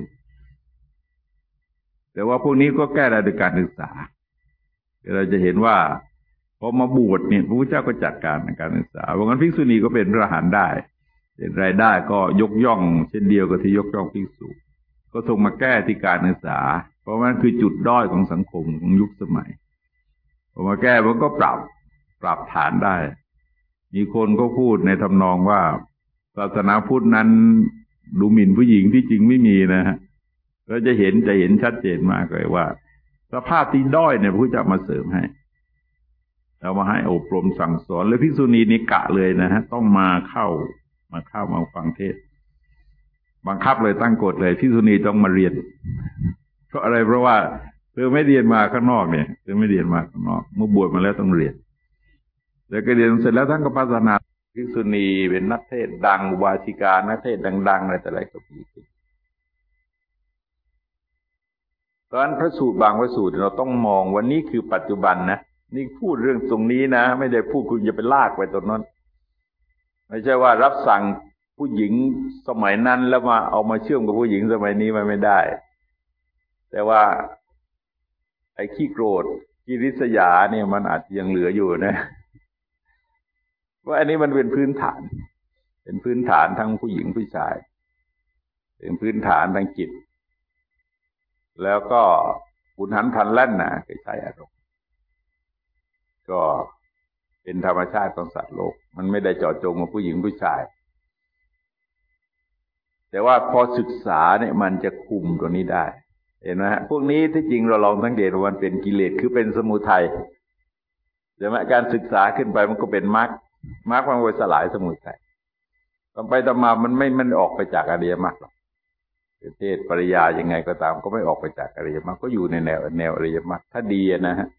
A: แต่ว่าพวกนี้ก็แก้ได้ด้วยการศึกษาเราจะเห็นว่าพอมาบวชเนี่ยพระพุทธเจ้าก็จัดการในการศึกษาเพราะงั้นภิกษุณีก็เป็นพระอรหันต์ได้เป็นรายได้ก็ยกย่องเช่นเดียวกับที่ยกย่องภิกษุก็ส่งมาแก้ที่การศึกษาเพราะมันคือจุดด้อยของสังคมของยุคสมัยพอมาแก้มันก็ปรับฐานได้มีคนก็พูดในทำนองว่าศาสนาพุทธนั้นดูหมิ่นผู้หญิงที่จริงไม่มีนะฮะเราจะเห็นชัดเจนมากเลยว่าสภาพที่ด้อยเนี่ยพระพุทธเจ้ามาเสริมให้เรามาให้อบรมสั่งสอนแล้วภิกษุณีนี่กะเลยนะฮะต้องมาฟังเทศบังคับเลยตั้งกฎเลยภิกษุณีต้องมาเรียนเพราะอะไรเพราะว่าเธอไม่เรียนมาข้างนอกเนี่ยเธอไม่เรียนมาข้างนอกเมื่อบวชมาแล้วต้องเรียนแล้วก็เรียนเสร็จแล้วท่านก็พัฒนาภิกษุณีเป็นนักเทศดังวาสิกานักเทศดังๆอะไรแต่อะไรก็มีขึ้นตอนพระสูตรบางพระสูตรเราต้องมองว่านี่คือปัจจุบันนะนี่พูดเรื่องตรงนี้นะไม่ได้พูดคุณจะไปลากไปตรงนั้นไม่ใช่ว่ารับสั่งผู้หญิงสมัยนั้นแล้วมาเอามาเชื่อมกับผู้หญิงสมัยนี้มันไม่ได้แต่ว่าไอ้ขี้โกรธขี้ริษยาเนี่ยมันอาจจะยังเหลืออยู่นะว่าอันนี้มันเป็นพื้นฐานทั้งผู้หญิงผู้ชายเป็นพื้นฐานทางจิตแล้วก็หุนหันพลันแล่นนะคือใช้อารมณ์ก็เป็นธรรมชาติของสัตว์โลกมันไม่ได้เจาะจงว่าผู้หญิงผู้ชายแต่ว่าพอศึกษาเนี่ยมันจะคุมตัวนี้ได้เห็นไหมฮะพวกนี้ที่จริงเราลองสังเกตว่ามันเป็นกิเลสคือเป็นสมุทัยใช่ไหมการศึกษาขึ้นไปมันก็เป็นมรรคมันไปสลายสมุทัยต่อไปต่อมามันออกไปจากอริยมรรคหรอกเทศปริยายังไงก็ตามก็ไม่ออกไปจากอริยมรรคก็อยู่ในแนวอริยมรรคถ้าดีนะฮะ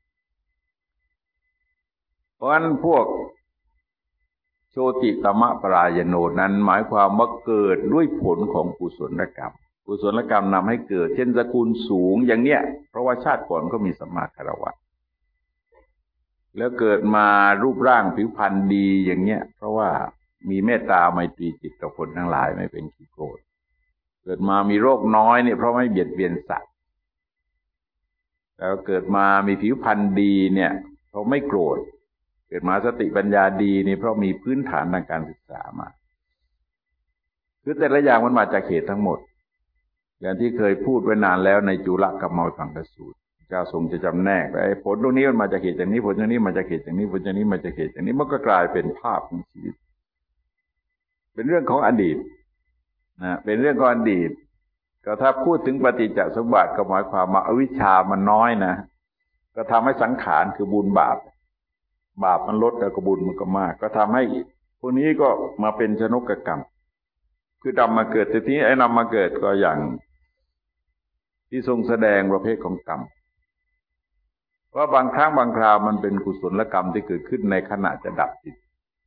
A: เพราะฉะนั้นพวกโชติตมะปรายโนนั้นหมายความว่าเกิดด้วยผลของกุศลกรรมนำให้เกิดเช่นสกุลสูงอย่างเนี้ยเพราะว่าชาติก่อนก็มีสัมมาคารวะแล้วเกิดมารูปร่างผิวพรรณดีอย่างเนี้ยเพราะว่ามีเมตตาไมตรีจิตต่อคนทั้งหลายไม่เป็นขี้โกรธเกิดมามีโรคน้อยเนี่ยเพราะไม่เบียดเบียนสัตว์แล้วเกิดมามีผิวพรรณดีเนี่ยเพราะไม่โกรธเกิดมาสติปัญญาดีนี่เพราะมีพื้นฐานทางการศึกษามาคือแต่ละอย่างมันมาจากเหตุทั้งหมดอย่างที่เคยพูดไว้นานแล้วในจุลกัมมังพังคสูตรเจ้าทรงจะจำแนกไอ้ผลตรงนี้มันมาจากเหตุอย่างนี้ผลตรงนี้มาจากเหตุอย่างนี้ผลตรงนี้มาจากเหตุอย่างนี้มันก็กลายเป็นภาพของชีวิตเป็นเรื่องของอดีตนะเป็นเรื่องของอดีตก็ถ้าพูดถึงปฏิจจสมบัติก็หมายความว่าอวิชชามันน้อยนะก็ทำให้สังขารคือบุญบาปมันลดแล้วก็บุญมันก็มากก็ทำให้พวกนี้ก็มาเป็นชนกกรรมคือนำมาเกิดแต่ทีนี้ไอ้นำมาเกิดก็อย่างที่ทรงแสดงประเภทของกรรมว่าบางครั้งบางคราวมันเป็นกุศลกรรมที่เกิดขึ้นในขณะจะดับจิต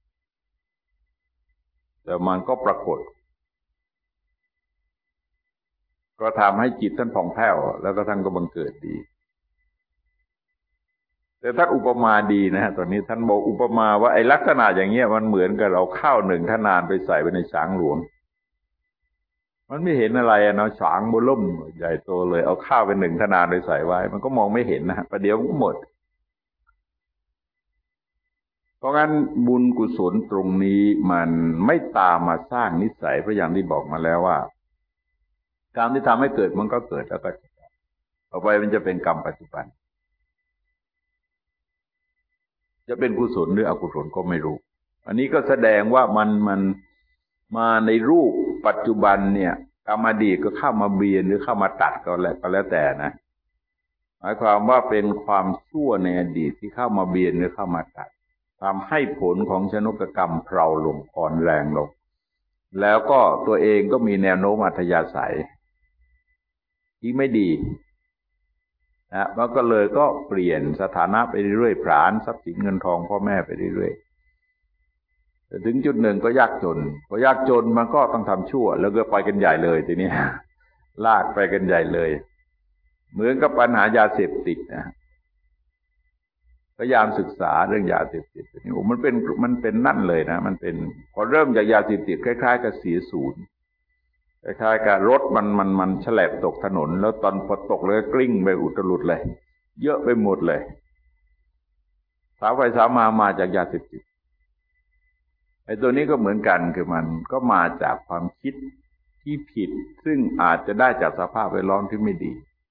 A: แต่มันก็ปรากฏก็ทำให้จิตท่านผ่องแผ้วแล้วก็ท่านก็บังเกิดดีแต่ท่านอุปมาดีนะฮะตอนนี้ท่านบอกอุปมาว่าไอ้ลักษณะอย่างเงี้ยมันเหมือนกับเราข้าวหนึ่งทนานไปใส่ไว้ในช้างหลวงมันไม่เห็นอะไรเนาะช้างโบล่มใหญ่โตเลยเอาข้าวเป็นหนึ่งทนานไปใส่ไว้มันก็มองไม่เห็นนะฮะประเดี๋ยวมันก็หมดเพราะงั้นบุญกุศลตรงนี้มันไม่ตามมาสร้างนิสัยเพราะอย่างที่บอกมาแล้วว่ากรรมที่ทำให้เกิดมันก็เกิดแล้วก็ต่อไปมันจะเป็นกรรมปัจจุบันจะเป็นกุศลหรืออกุศลก็ไม่รู้อันนี้ก็แสดงว่ามันมาในรูปปัจจุบันเนี่ยกรรมอดีตก็เข้ามาเบียนหรือเข้ามาตัดก็แล้วแต่นะหมายความว่าเป็นความชั่วในอดีตที่เข้ามาเบียนหรือเข้ามาตัดทำให้ผลของชนกกรรมเพลาลงอ่อนแรงลงแล้วก็ตัวเองก็มีแนวโน้มอัธยาศัยที่ไม่ดีนะมันก็เลยก็เปลี่ยนสถานะไปเรื่อยๆผลาญทรัพย์สินเงินทองพ่อแม่ไปเรื่อยๆแต่ถึงจุดหนึ่งก็ยากจนพอยากจนมันก็ต้องทำชั่วแล้วก็ไปกันใหญ่เลยทีนี้ลากไปกันใหญ่เลยเหมือนกับปัญหายาเสพติดนะพยายามศึกษาเรื่องยาเสพติดนี่โอ้มันเป็นนั่นเลยนะมันเป็นพอเริ่มจากยาเสพติดคล้ายๆกับเสียศูนย์คล้ายๆกับรถมันแฉลบตกถนนแล้วตอนพอตกเลยกลิ้งไปอุตลุดเลยเยอะไปหมดเลยสาวไปสาวมาจากยาเสพติดไอ้ตัวนี้ก็เหมือนกันคือมันก็มาจากความคิดที่ผิดซึ่งอาจจะได้จากสภาพแวดล้อมที่ไม่ดี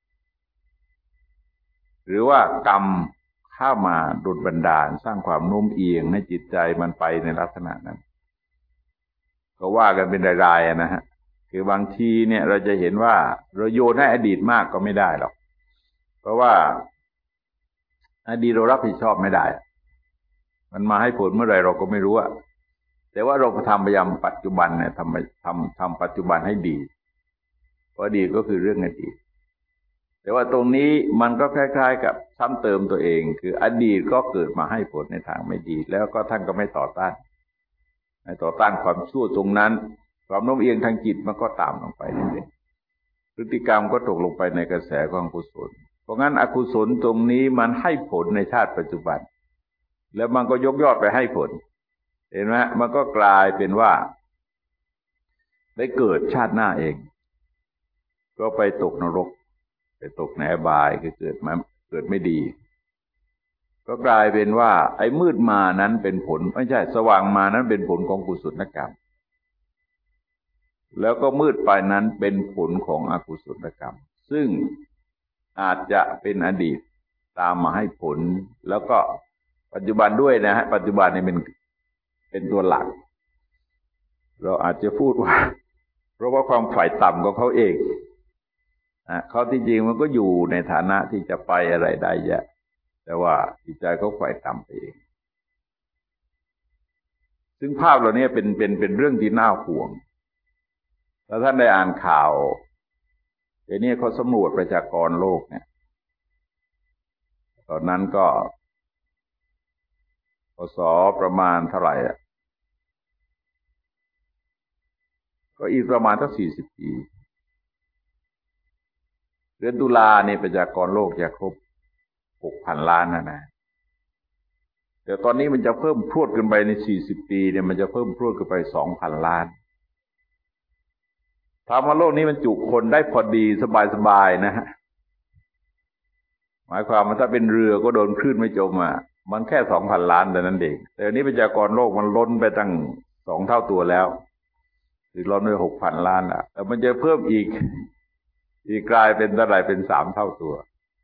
A: หรือว่ากรรมเข้ามาดลบันดาลสร้างความโน้มเอียงให้จิตใจมันไปในลักษณะนั้นก็ว่ากันเป็นรายๆนะฮะคือบางทีเนี่ยเราจะเห็นว่าเราโยนให้อดีตมากก็ไม่ได้หรอกเพราะว่าอดีตเรารับผิดชอบไม่ได้มันมาให้ผลเมื่อไรเราก็ไม่รู้อะแต่ว่าเราทำพยายามปัจจุบันเนี่ยทำปัจจุบันให้ดีเพราะอดีตก็คือเรื่องอดีตแต่ว่าตรงนี้มันก็คล้ายๆกับซ้ำเติมตัวเองคืออดีตก็เกิดมาให้ผลในทางไม่ดีแล้วก็ท่านก็ไม่ต่อต้านความชั่วตรงนั้นความโน้มเอียงทางจิตมันก็ตามลงไปนั่นเองพฤติกรรมก็ตกลงไปในกระแสของกุศลเพราะงั้นอกุศลตรงนี้มันให้ผลในชาติปัจจุบันแล้วมันก็ยกยอดไปให้ผลเห็นไหมมันก็กลายเป็นว่าได้เกิดชาติหน้าเองก็ไปตกนรกไปตกในอบายคือเกิดไม่ดีก็กลายเป็นว่าไอ้มืดมานั้นเป็นผลไม่ใช่สว่างมานั้นเป็นผลของกุศลกรรมแล้วก็มืดไปนั้นเป็นผลของอกุศลกรรมซึ่งอาจจะเป็นอดีตตามมาให้ผลแล้วก็ปัจจุบันด้วยนะฮะปัจจุบันนี่เป็นตัวหลักเราอาจจะพูดว่าเพราะว่าความฝ่ายต่ำของเขาเองเขาที่จริงมันก็อยู่ในฐานะที่จะไปอะไรได้เยอะแต่ว่าจิตใจเขาฝ่ายต่ำไปเองซึ่งภาพเหล่านี้เป็นเรื่องที่น่าห่วงถ้าท่านได้อ่านข่าวเดี๋ยวนี้เขาสำรวจประชากรโลกเนี่ยตอนนั้นก็พ.ศ.ประมาณเท่าไหร่ก็อีกประมาณสัก40 ปีเดือนตุลาเนี่ยประชากรโลกจะครบ 6,000 ล้านนะแต่ตอนนี้มันจะเพิ่มพรวดขึ้นไปใน40 ปีเนี่ยมันจะเพิ่มพรวดขึ้นไป 2,000 ล้านถามว่าโลกนี้มันจุคนได้พอดีสบายๆนะฮะหมายความว่าถ้าเป็นเรือก็โดนคลื่นไม่จมมันแค่ 2,000 ล้านแต่นั้นเองแต่อันนี้ประชากรโลกมันล้นไปตั้ง2 เท่าตัวแล้วหรือล้นไป 6,000 ล้านแต่มันจะเพิ่มอีกกลายเป็นเท่าไหร่เป็น3 เท่าตัว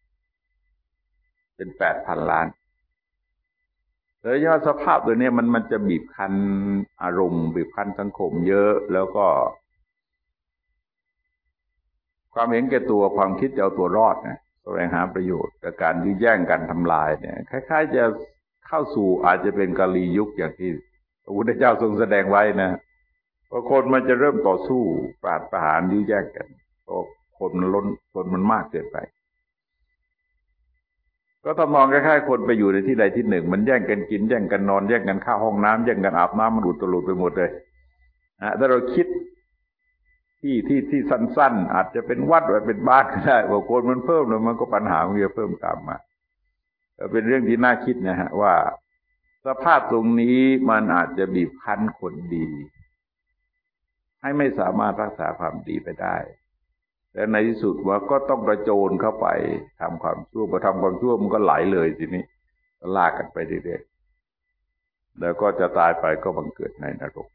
A: เป็น 8,000 ล้านเลยว่าสภาพตัวนี้มันจะบีบคั้นอารมณ์บีบคั้นสังคมเยอะแล้วก็ความเห็นแก่ตัวความคิดจะเอาตัวรอดนะแสวงหาประโยชน์กับการยื้อแย่งกันทำลายเนี่ยคล้ายๆจะเข้าสู่อาจจะเป็นกาลียุคอย่างที่พระพุทธเจ้าทรงแสดงไว้นะเพราะคนมันจะเริ่มต่อสู้ปราดประหารยื้อแย่งกันเพราะคนมันล้นคนมันมากเกินไปก็ทำนองคล้ายๆคนไปอยู่ในที่ใดที่หนึ่งมันแย่งกันกินแย่งกันนอนแย่งกันเข้าห้องน้ำแย่งกันอาบน้ำมันอุตลุดไปหมดเลยถ้าเราคิดที่สั้นๆอาจจะเป็นวัดหรือเป็นบ้านก็ได้ว่าคนมันเพิ่มแล้วมันก็ปัญหามันจะเพิ่มตามมาเป็นเรื่องที่น่าคิดนะฮะว่าสภาพตรงนี้มันอาจจะบีบคั้นคนดีให้ไม่สามารถรักษาความดีไปได้แต่ในที่สุดว่าก็ต้องกระโจนเข้าไปทำความชั่วพอทำความชั่วมันก็ไหลเลยทีนี้ลากกันไปเรื่อยๆแล้วก็จะตายไปก็บังเกิดในนรก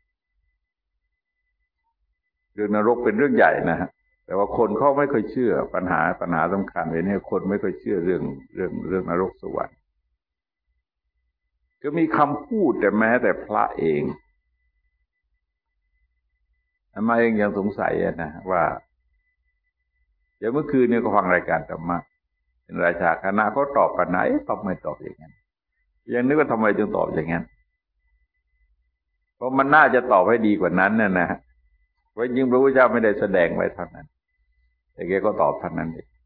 A: เรื่องนรกเป็นเรื่องใหญ่นะฮะแต่ว่าคนเขาไม่เคยเชื่อปัญหาสำคัญเลยเนี่ยคนไม่เคยเชื่อเรื่องนรกสวรรค์ก็มีคำพูดแต่แม้แต่พระเองอาตมาเองยังสงสัยนะว่าเดี๋ยวเมื่อคืนเนี่ยก็ฟังรายการธรรมะเป็นราชาคณะเขาตอบกันไหนตอบไม่ตอบอย่างนั้นยังนึกว่าทำไมจึงตอบอย่างนั้นเพราะมันน่าจะตอบให้ดีกว่านั้นนะฮะเพราะยิ่งพระพุทธเจ้าไม่ได้แสดงไว้เท่านั้นแต่แกก็ตอบเท่านั้นเอง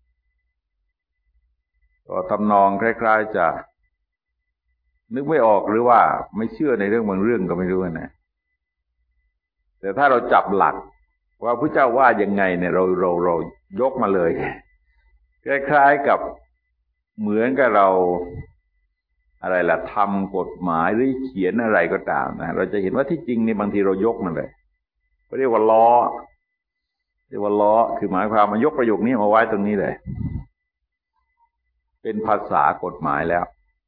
A: ก็ทำนองคล้ายๆจะนึกไม่ออกหรือว่าไม่เชื่อในเรื่องบางเรื่องก็ไม่รู้นะแต่ถ้าเราจับหลักว่าพระเจ้าว่ายังไงเนี่ยเรายกมาเลยคล้ายๆกับเหมือนกับเราอะไรล่ะทำกฎหมายหรือเขียนอะไรก็ตามนะเราจะเห็นว่าที่จริงนี่บางทีเรายกมาเลยเขาเรียกว่าล้อคือหมายความมายกประโยคนี้มาไว้ตรงนี้เลยเป็นภาษากฎหมายแล้ว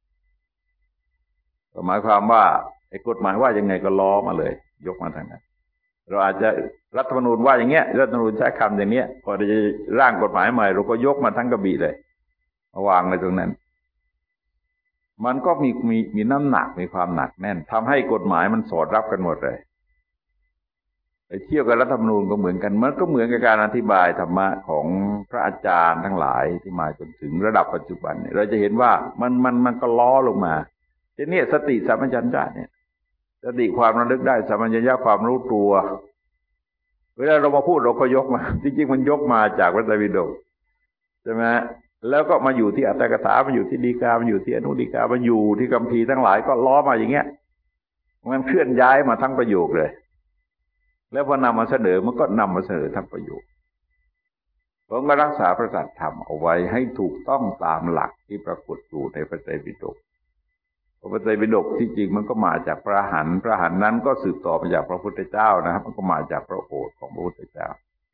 A: หมายความว่าไอ้กฎหมายว่ายังไงก็ล้อมาเลยยกมาทางนั้นเราอาจจะรัฐธรรมนูญว่าอย่างเงี้ยรัฐธรรมนูญใช้คำอย่างเนี้ยพอจะร่างกฎหมายใหม่เราก็ยกมาทั้งกระบี่เลยมาวางไว้ตรงนั้นมันก็มีน้ำหนักมีความหนักแน่นทำให้กฎหมายมันสอดรับกันหมดเลยไปเที่ยวกับรัฐธรรมนูญก็เหมือนกันมันก็เหมือนกับการอธิบายธรรมะของพระอาจารย์ทั้งหลายที่มาจนถึงระดับปัจจุบันเนี่ยเราจะเห็นว่ามันก็ล้อลงมาทีนี้สติสัมปชัญญะเนี่ยสติความระลึกได้สัมปชัญญะความรู้ตัวเวลาเรามาพูดเราก็ยกมาจริงๆมันยกมาจากพระไตรปิฎกใช่ไหมแล้วก็มาอยู่ที่อัตถกถามาอยู่ที่ฎีกามาอยู่ที่อนุฎีกามาอยู่ที่คัมภีร์ทั้งหลายก็ล้อมาอย่างเงี้ยมันเคลื่อนย้ายมาทั้งประโยคเลยแล้วพอนำมาเสนอมันก็นำมาเสนอทั้งประโยคผมก็รักษาพระสัทธรรมเอาไว้ให้ถูกต้องตามหลักที่ปรากฏอยู่ในพระไตรปิฎกพระไตรปิฎกที่จริงมันก็มาจากพระอรหันต์พระอรหันต์นั้นก็สืบต่อมาจากพระพุทธเจ้านะครับมันก็มาจากพระโอษฐ์ของพระพุทธเจ้า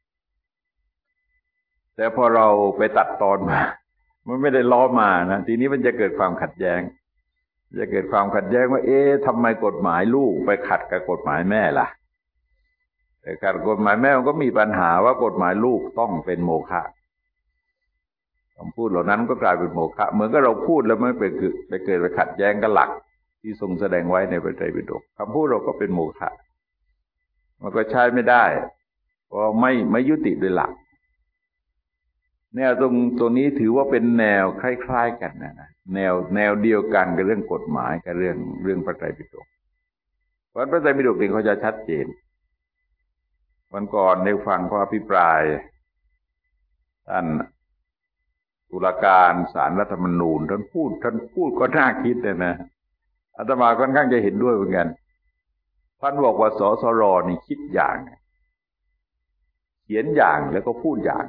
A: แต่พอเราไปตัดตอนมามันไม่ได้ล้อมานะทีนี้มันจะเกิดความขัดแย้งว่าทำไมกฎหมายลูกไปขัดกับกฎหมายแม่ล่ะแต่ขัดกฎหมายแม่มันก็มีปัญหาว่ากฎหมายลูกต้องเป็นโมฆะคำพูดเหล่านั้นก็กลายเป็นโมฆะเหมือนกับเราพูดแล้วไม่ไปเกิดไปขัดแย้งกับหลักที่ทรงแสดงไว้ในพระไตรปิฎกคำพูดเราก็เป็นโมฆะมันก็ใช้ไม่ได้เพราะไม่ยุติด้วยหลักแนวตรงนี้ถือว่าเป็นแนวคล้ายๆกันนะแนวเดียวกันกับเรื่องกฎหมายกับเรื่องพระไตรปิฎกเพราะพระไตรปิฎกเองเขาจะชัดเจนวันก่อนได้ฟังเขาอภิปรายท่านตุลาการศาลรัฐธรรมนูญท่านพูดก็น่าคิดนะอาตมาค่อนข้างจะเห็นด้วยเหมือนกันท่านบอกว่าสสรนี่คิดอย่างเขียนอย่างแล้วก็พูดอย่าง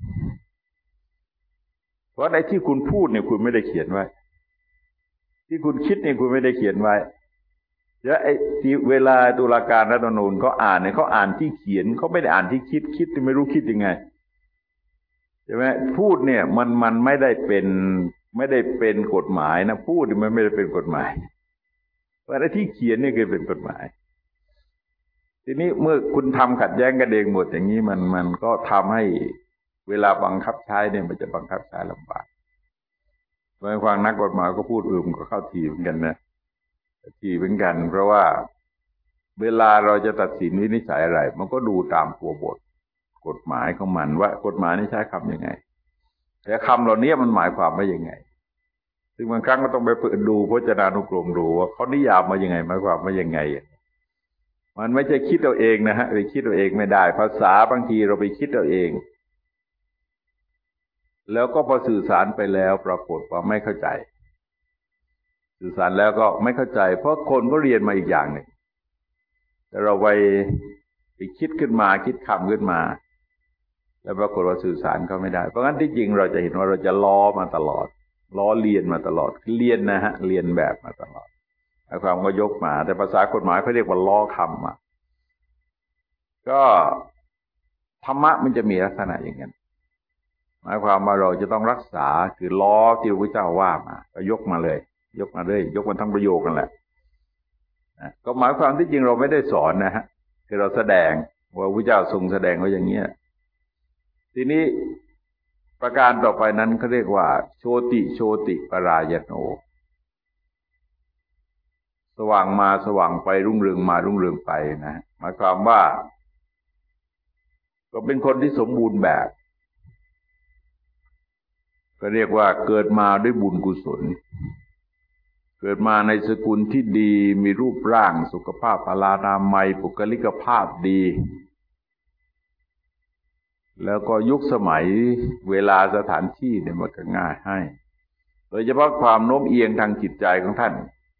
A: เพราะในที่คุณพูดเนี่ยคุณไม่ได้เขียนไว้ที่คุณคิดเนี่ยคุณไม่ได้เขียนไว้แล้วไอ้ที่เวลาตุลาการรัฐธรรมนูญเขาอ่านเนี่ยเขาอ่านที่เขียนเขาไม่ได้อ่านที่คิดที่ไม่รู้คิดยังไงใช่ไหมพูดเนี่ยมันไม่ได้เป็นกฎหมายนะพูดมันไม่ได้เป็นกฎหมายเพราะไอ้ที่เขียนนี่คือเป็นกฎหมายทีนี้เมื่อคุณทำขัดแย้งกันเองหมดอย่างนี้มันก็ทำให้เวลาบังคับใช้เนี่ยมันจะบังคับใช้ลำบากบางฟังนักกฎหมายก็พูดก็เข้าทีเหมือนกันนะทีเหมือนกันเพราะว่าเวลาเราจะตัดสินวินิจฉัยอะไรมันก็ดูตามตัวบทกฎหมายของมันว่ากฎหมายนี้ใช้คำยังไงแต่คำเหล่านี้มันหมายความว่ายังไงซึ่งบางครั้งก็ต้องไปเปิดดูพจนานุกรมดูว่าเขานิยามมายังไงหมายความว่ายังไงมันไม่ใช่คิดเอาเองนะฮะไปคิดเอาเองไม่ได้ภาษาบางทีเราไปคิดเอาเองแล้วก็พอสื่อสารไปแล้วปรากฏว่าไม่เข้าใจสื่อสารแล้วก็ไม่เข้าใจเพราะคนก็เรียนมาอีกอย่างหนึ่งแต่เราไปคิดขึ้นมาคิดคำขึ้นมาแล้วปรากฏว่าสื่อสารก็ไม่ได้เพราะงั้นที่จริงเราจะเห็นว่าเราจะล้อมาตลอดล้อเลียนมาตลอดเลียนนะฮะเลียนแบบมาตลอดความก็ยกมาแต่ภาษากฎหมายเขาเรียกว่าล้อคำก็ธรรมะมันจะมีลักษณะอย่างนั้นหมายความว่าเราจะต้องรักษาคือล้อที่พระพุทธเจ้าว่ามาก็ยกมาเลยยกมาทั้งประโยคกันแหละก็หมายความที่จริงเราไม่ได้สอนนะฮะคือเราแสดงว่าพระพุทธเจ้าทรงแสดงไว้อย่างนี้ทีนี้ประการต่อไปนั้นเขาเรียกว่าโชติปรายโนสว่างมาสว่างไปรุ่งเรืองมารุ่งเรืองไปนะหมายความว่าก็เป็นคนที่สมบูรณ์แบบก็เรียกว่าเกิดมาด้วยบุญกุศลเกิดมาในสกุลที่ดีมีรูปร่างสุขภาพพลานามัยบุคลิกภาพดีแล้วก็ยุคสมัยเวลาสถานที่เนี่ยมันก็ง่ายให้โดยเฉพาะความโน้มเอียงทางจิตใจของท่าน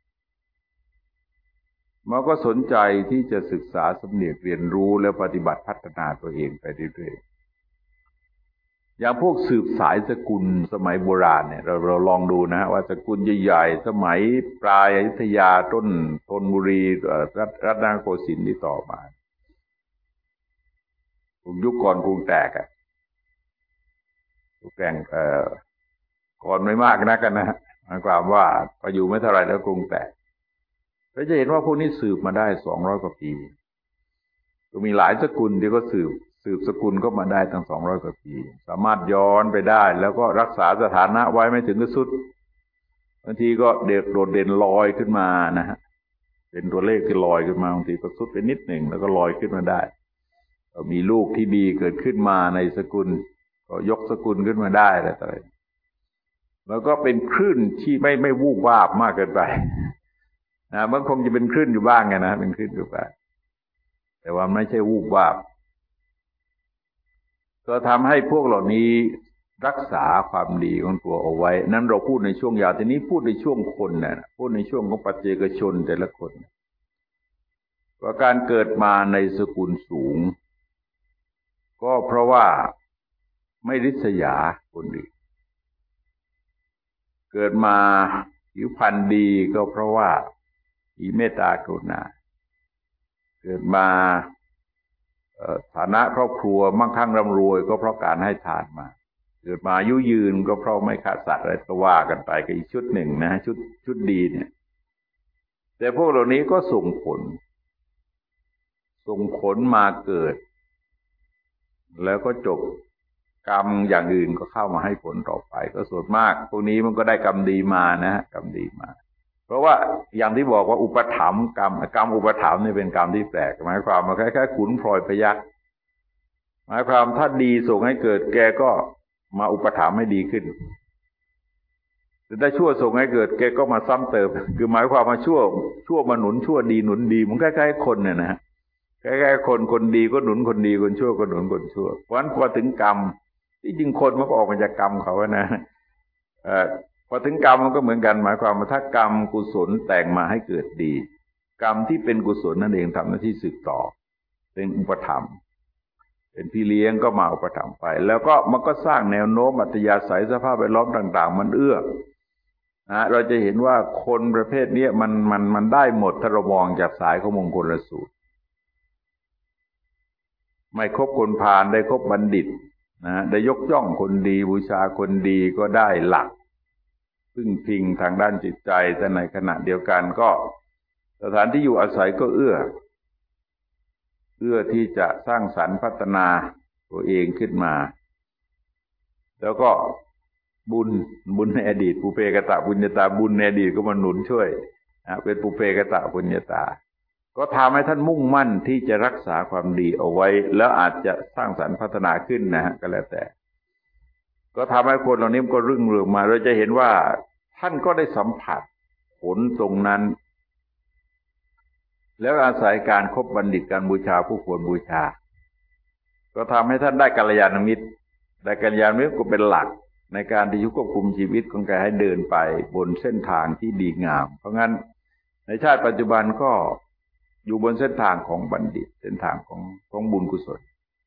A: มันก็สนใจที่จะศึกษาสำเนียกเรียนรู้แล้วปฏิบัติพัฒนาตัวเองไปเรื่อยๆอย่างพวกสืบสายสกุลสมัยโบราณเนี่ยเราลองดูนะว่าสกุลใหญ่ๆสมัยปลายอยุธยาต้นธนบุรีรัตนโกสินทร์ที่ต่อมายุคก่อนกรุงแตกอ่ะแก่งก่อนไม่มากนักกันนะหมายความว่าพออยู่ไม่เท่าไรแล้วกรุงแตกเราจะเห็นว่าพวกนี้สืบมาได้200 กว่าปีก็มีหลายสกุลที่ก็สืบสกุลก็มาได้ตั้ง200 กว่าปีสามารถย้อนไปได้แล้วก็รักษาสถานะไว้ไม่ถึงกับสุดบางทีก็โดดเด่นลอยขึ้นมานะฮะเป็นตัวเลขที่ลอยขึ้นมาบางทีก็สุดไปนิดหนึ่งแล้วก็ลอยขึ้นมาได้มีลูกที่ดีเกิดขึ้นมาในสกุลก็ยกสกุลขึ้นมาได้อะไรแล้วก็เป็นคลื่นที่ไม่วูบวาบมากเกินไปนะมันคงจะเป็นคลื่นอยู่บ้างไงนะเป็นคลื่นอยู่บ้างแต่ว่าไม่ใช่วูบวาบก็ทำให้พวกเหล่านี้รักษาความดีของตัวเอาไว้นั้นเราพูดในช่วงยาวทีนี้พูดในช่วงคนนะพูดในช่วงของปัจเจกชนแต่ละคนว่าการเกิดมาในสกุลสูงก็เพราะว่าไม่ริษยาคนอื่นเกิดมาผิวพรรณดีก็เพราะว่ามีเมตตากรุณาเกิดมาฐานะครอบครัวมั่งคั่งร่ำรวยก็เพราะการให้ทานมาเกิดมาอายุยืนก็เพราะไม่ฆ่าสัตว์อะไรก็ว่ากันไปก็อีกชุดหนึ่งนะชุดดีเนี่ยแต่พวกเหล่านี้ก็ส่งผลมาเกิดแล้วก็จบกรรมอย่างอื่นก็เข้ามาให้ผลต่อไปก็ส่วนมากพวกนี้มันก็ได้กรรมดีมานะกรรมดีมาเพราะว่าอย่างที่บอกว่าอุปถัมภ์กรรมอุปถัมภ์นี่เป็นกรรมที่แปลกหมายความว่าคล้ายๆขุนพลอยพยัคฆ์หมายความถ้าดีส่งให้เกิดแกก็มาอุปถัมภ์ให้ดีขึ้นแต่ถ้าชั่วส่งให้เกิดแกก็มาซ้ำเติมคือหมายความว่าชั่วมาหนุนชั่วดีหนุนดีมันคล้ายๆคนเนี่ยนะฮะคล้ายๆคนดีก็หนุนคนดีคนชั่วก็หนุนคนชั่วเพราะฉะนั้นพอถึงกรรมที่จริงคนมันก็ออกมาจากกรรมเขานะพอถึงกรรมมันก็เหมือนกันหมายความว่าถ้ากรรมกุศลแต่งมาให้เกิดดีกรรมที่เป็นกุศลนั่นเองทำหน้าที่สืบต่อเป็นอุปถัมภ์เป็นพี่เลี้ยงก็มาอุปถัมภ์ไปแล้วก็มันก็สร้างแนวโน้มอัตยาศัยสภาพแวดล้อมต่างๆมันเอื้อนะเราจะเห็นว่าคนประเภทนี้มันได้หมดถ้าเรามองจากสายของมงคลสูตรไม่คบคนพาลได้คบบัณฑิตนะได้ยกย่องคนดีบูชาคนดีก็ได้หลักพึ่งพิงทางด้านจิตใจแต่ในขณะเดียวกันก็สถานที่อยู่อาศัยก็เอื้อที่จะสร้างสรรค์พัฒนาตัวเองขึ้นมาแล้วก็บุญในอดีตปุเพกตปุญญาตาบุญในอดีตก็มาหนุนช่วยเป็นปุเพกตปุญญาตาก็ทำให้ท่านมุ่งมั่นที่จะรักษาความดีเอาไว้แล้วอาจจะสร้างสรรค์พัฒนาขึ้นนะฮะก็แล้วแต่ก็ทำให้คนเหล่านี้ก็รุ่งเรืองมาเราจะเห็นว่าท่านก็ได้สัมผัสผลตรงนั้นแล้วอาศัยการคบบัณฑิตการบูชาผู้ควรบูชาก็ทำให้ท่านได้กัลยาณมิตรได้กัลยาณมิตรก็เป็นหลักในการที่จะควบคุมชีวิตของแกให้เดินไปบนเส้นทางที่ดีงามเพราะงั้นในชาติปัจจุบันก็อยู่บนเส้นทางของบัณฑิตเส้นทางของบุญกุศล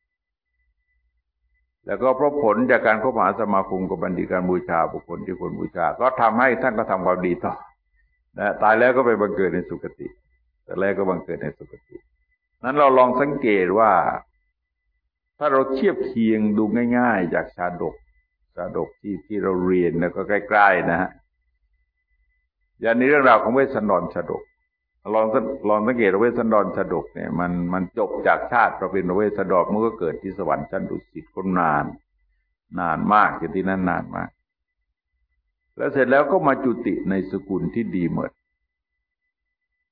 A: แล้วก็เพราะผลจากการคบหาสมาคมกับบัณฑิตการบูชาบุคคลที่ควรบูชาก็ทำให้ท่านก็ทำความดีต่อนะตายแล้วก็ไปบังเกิดในสุคติแต่แรกก็บังเกิดในสุคตินั้นเราลองสังเกตว่าถ้าเราเทียบเคียงดูง่ายๆจากชาดกที่เราเรียนแล้วก็ใกล้ๆนะฮะอย่างนี้เรื่องราวของเวสสันดรชาดกลองสังเกตว่าเวสสันดรชาดกเนี่ยมันจบจากชาติเราเป็นเวสสันดรมันก็เกิดที่สวรรค์ชั้นดุสิตก็นานมากอยู่ที่นั่นนานมากแล้วเสร็จแล้วก็มาจุติในสกุลที่ดีหมด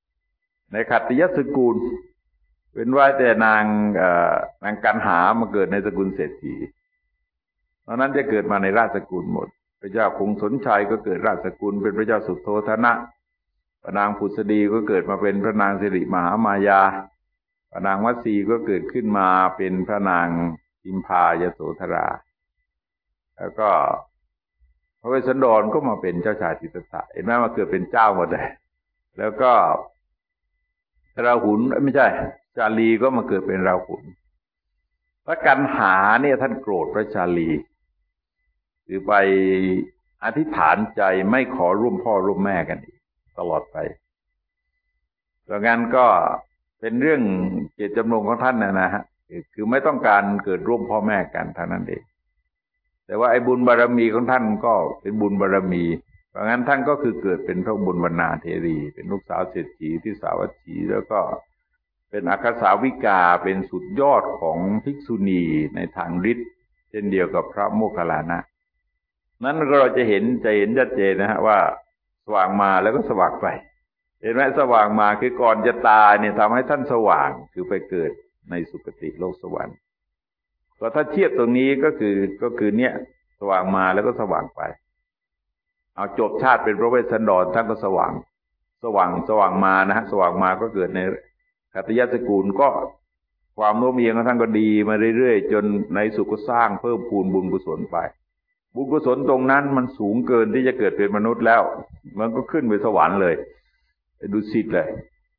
A: ในขัตติยสกุลเป็นว่าแต่นางกันหามาเกิดในสกุลเศรษฐีตอนนั้นจะเกิดมาในราชสกุลหมดพระเจ้าคงสนชัยก็เกิดราชสกุลเป็นพระเจ้าสุโธทนะพระนางผุษดีก็เกิดมาเป็นพระนางสิริมหามายาพระนางวัสีก็เกิดขึ้นมาเป็นพระนางอิมพายโสธราแล้วก็พระเวสสันดรก็มาเป็นเจ้าชายสิทธัตถะเห็นไหมมาเกิดเป็นเจ้าหมดเลยแล้วก็ราหุลไม่ใช่ชาลีก็มาเกิดเป็นราหุลพระกันหาเนี่ยท่านโกรธพระชาลีคือไปอธิษฐานใจไม่ขอร่วมพ่อร่วมแม่กันอีกตลอดไปเพราะงั้นก็เป็นเรื่องเจตจำนงของท่านนะฮะคือไม่ต้องการเกิดร่วมพ่อแม่กันเท่านั้นเองแต่ว่าไอ้บุญบารมีของท่านก็เป็นบุญบารมีเพราะงั้นท่านก็คือเกิดเป็นพระบุญวรรณาเทรีเป็นลูกสาวเศรษฐีที่สาวัตถีแล้วก็เป็นอัครสาวิกาเป็นสุดยอดของภิกษุณีในทางฤทธิ์เช่นเดียวกับพระโมคคัลลานะนั้นเราจะเห็นชัดเจนนะฮะว่าสว่างมาแล้วก็สว่างไปเห็นไหมสว่างมาคือก่อนจะตายเนี่ยทำให้ท่านสว่างคือไปเกิดในสุคติโลกสวรรค์ก็ถ้าเทียบตรงนี้ก็คือเนี่ยสว่างมาแล้วก็สว่างไปเอาจบชาติเป็นพระเวสสันดรท่านก็สว่างมานะฮะสว่างมาก็เกิดในขัตติยสกุลก็ความโน้มเอียงของท่านก็ดีมาเรื่อยๆจนในสุขก็สร้างเพิ่มพูนบุญกุศลไปบุญกุศลตรงนั้นมันสูงเกินที่จะเกิดเป็นมนุษย์แล้วมันก็ขึ้นไปสวรรค์เลยไปดุสิตเลย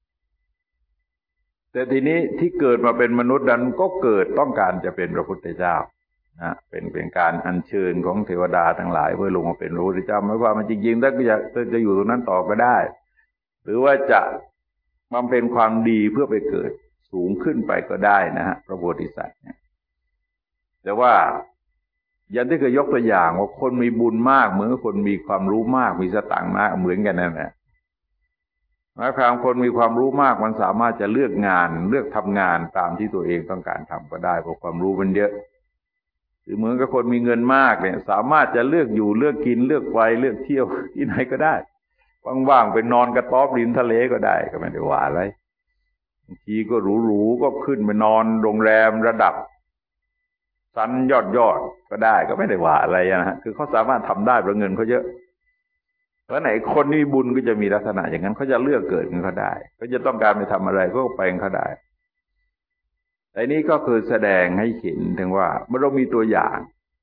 A: แต่ทีนี้ที่เกิดมาเป็นมนุษย์นั้นก็เกิดต้องการจะเป็นพระพุทธเจ้านะเป็นการอัญเชิญของเทวดาทั้งหลายเพื่อลงมาเป็นพระพุทธเจ้าไม่ว่ามันจริงๆถ้าจะอยู่ตรงนั้นต่อก็ได้หรือว่าจะบำเพ็ญความดีเพื่อไปเกิดสูงขึ้นไปก็ได้นะฮะพระโพธิสัตว์เนี่ยแต่ว่าอย่างที่เคยยกตัวอย่างว่าคนมีบุญมากเหมือนคนมีความรู้มากมีสตางค์มากเหมือนกันนั่นแหละหมายความคนมีความรู้มากมันสามารถจะเลือกงานเลือกทำงานตามที่ตัวเองต้องการทำก็ได้เพราะความรู้มันเยอะหรือเหมือนกับคนมีเงินมากเนี่ยสามารถจะเลือกอยู่เลือกกินเลือกไปเลือกเที่ยวที่ไหนก็ได้ว่างๆไปนอนกระต๊อบริมทะเลก็ได้ก็ไม่ได้ว่าอะไรบางทีก็หรูๆก็ขึ้นไปนอนโรงแรมระดับชั้นยอดก็ได้ก็ไม่ได้ว่าอะไรนะฮะคือเขาสามารถทำได้เพราะเงินเขาเยอะเพราะไหนคนมีบุญก็จะมีลักษณะอย่างนั้นเขาจะเลือกเกิดเงินเขาได้เขาจะต้องการไปทำอะไรก็ไปเขาได้แต่นี้ก็คือแสดงให้เห็นถึงว่าเมื่อเรามีตัวอย่าง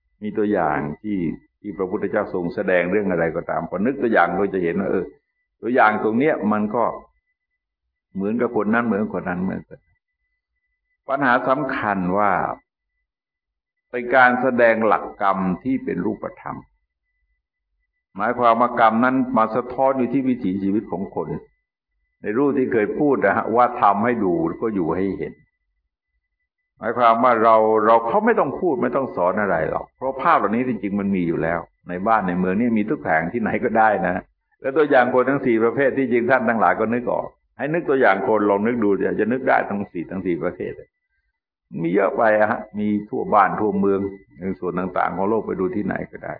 A: ที่พระพุทธเจ้าทรงแสดงเรื่องอะไรก็ตามพอนึกตัวอย่างเราจะเห็นว่าตัวอย่างตรงเนี้ยมันก็เหมือนกับคนนั้นเหมือนคนนั้นเหมือนกันปัญหาสำคัญว่าเป็นการแสดงหลักกรรมที่เป็นรูปธรรมหมายความว่ากรรมนั้นมาสะท้อนอยู่ที่วิถีชีวิตของคนในรูปที่เคยพูดนะฮะว่าทำให้ดูก็อยู่ให้เห็นหมายความว่าเราเขาไม่ต้องพูดไม่ต้องสอนอะไรหรอกเพราะภาพเหล่านี้จริงๆมันมีอยู่แล้วในบ้านในเมืองนี่มีทุกแห่งที่ไหนก็ได้นะแล้วตัวอย่างคนทั้ง4ประเภทที่จริงท่านทั้งหลายก็นึกออกให้นึกตัวอย่างคนลองนึกดูจะนึกได้ทั้ง4ประเภทมีเยอะไปฮะมีทั่วบ้านทั่วเมืองในส่วนต่างๆของโลกไปดูที่ไหนก็ได้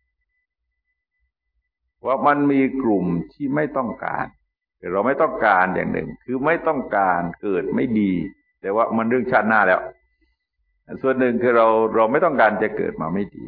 A: ว่ามันมีกลุ่มที่ไม่ต้องการแต่เราไม่ต้องการอย่างหนึ่งคือไม่ต้องการเกิดไม่ดีแต่ว่ามันเรื่องชาติหน้าแล้วส่วนหนึ่งคือเราไม่ต้องการจะเกิดมาไม่ดี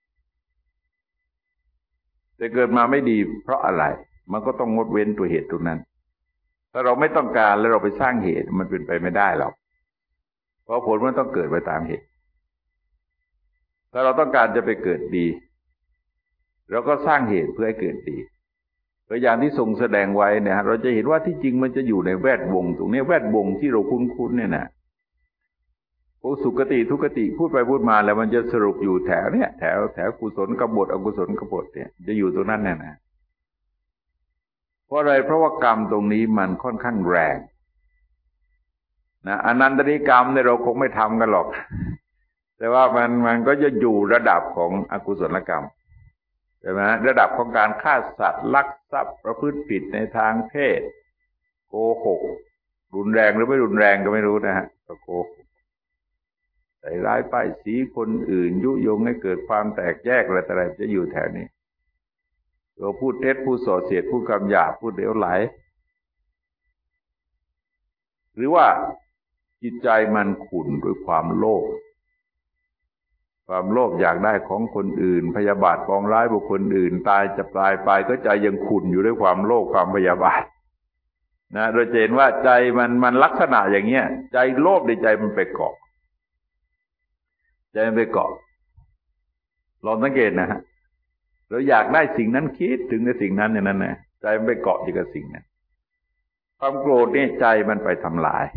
A: แต่เกิดมาไม่ดีเพราะอะไรมันก็ต้องงดเว้นตัวเหตุตรงนั้นถ้าเราไม่ต้องการแล้วเราไปสร้างเหตุมันเป็นไปไม่ได้หรอกเพราะผลมันต้องเกิดไปตามเหตุถ้าเราต้องการจะไปเกิดดีเราก็สร้างเหตุเพื่อให้เกิดดีตัวอย่างที่ทรงแสดงไว้เนี่ยเราจะเห็นว่าที่จริงมันจะอยู่ในแวดวงตรงนี้แวดวงที่เราคุ้นๆเนี่ยนะโอสุคติทุคติพูดไปพูดมาแล้วมันจะสรุปอยู่แถวเนี่ยแถวกุศลกบฏอกุศลกบฏเนี่ยจะอยู่ตรงนั้นแน่นะเพราะอะไรเพราะว่ากรรมตรงนี้มันค่อนข้างแรงนะอนันตริกรรมเนี่ยเราคงไม่ทำกันหรอกแต่ว่ามันก็จะอยู่ระดับของอกุศลกรรมใช่ไหมระดับของการฆ่าสัตว์ลักทรัพย์ประพฤติผิดในทางเพศโกหกรุนแรงหรือไม่รุนแรงก็ไม่รู้นะฮะก็โกหกใส่ร้ายป้ายสีคนอื่นยุยงให้เกิดความแตกแยกอะไรต่ออะไรจะอยู่แถวนี้เราพูดเท็จพูดส่อเสียดพูดคำหยาบพูดเหลวไหลหรือว่าจิตใจมันขุ่นด้วยความโลภอยากได้ของคนอื่นพยาบาทปองร้ายบุคคลอื่นตายจะตายไปก็ใจยังขุ่นอยู่ด้วยความโลภความพยาบาทนะโดยเห็นว่าใจมันลักษณะอย่างเงี้ยใจโลภในใจมันไปเกาะลองสังเกตนะฮะเราอยากได้สิ่งนั้นคิดถึงในสิ่งนั้นอย่างนั้นนะใจมันไปเกาะอยู่กับสิ่งนั้นความโกรธนี่ใจมันไปทำลาย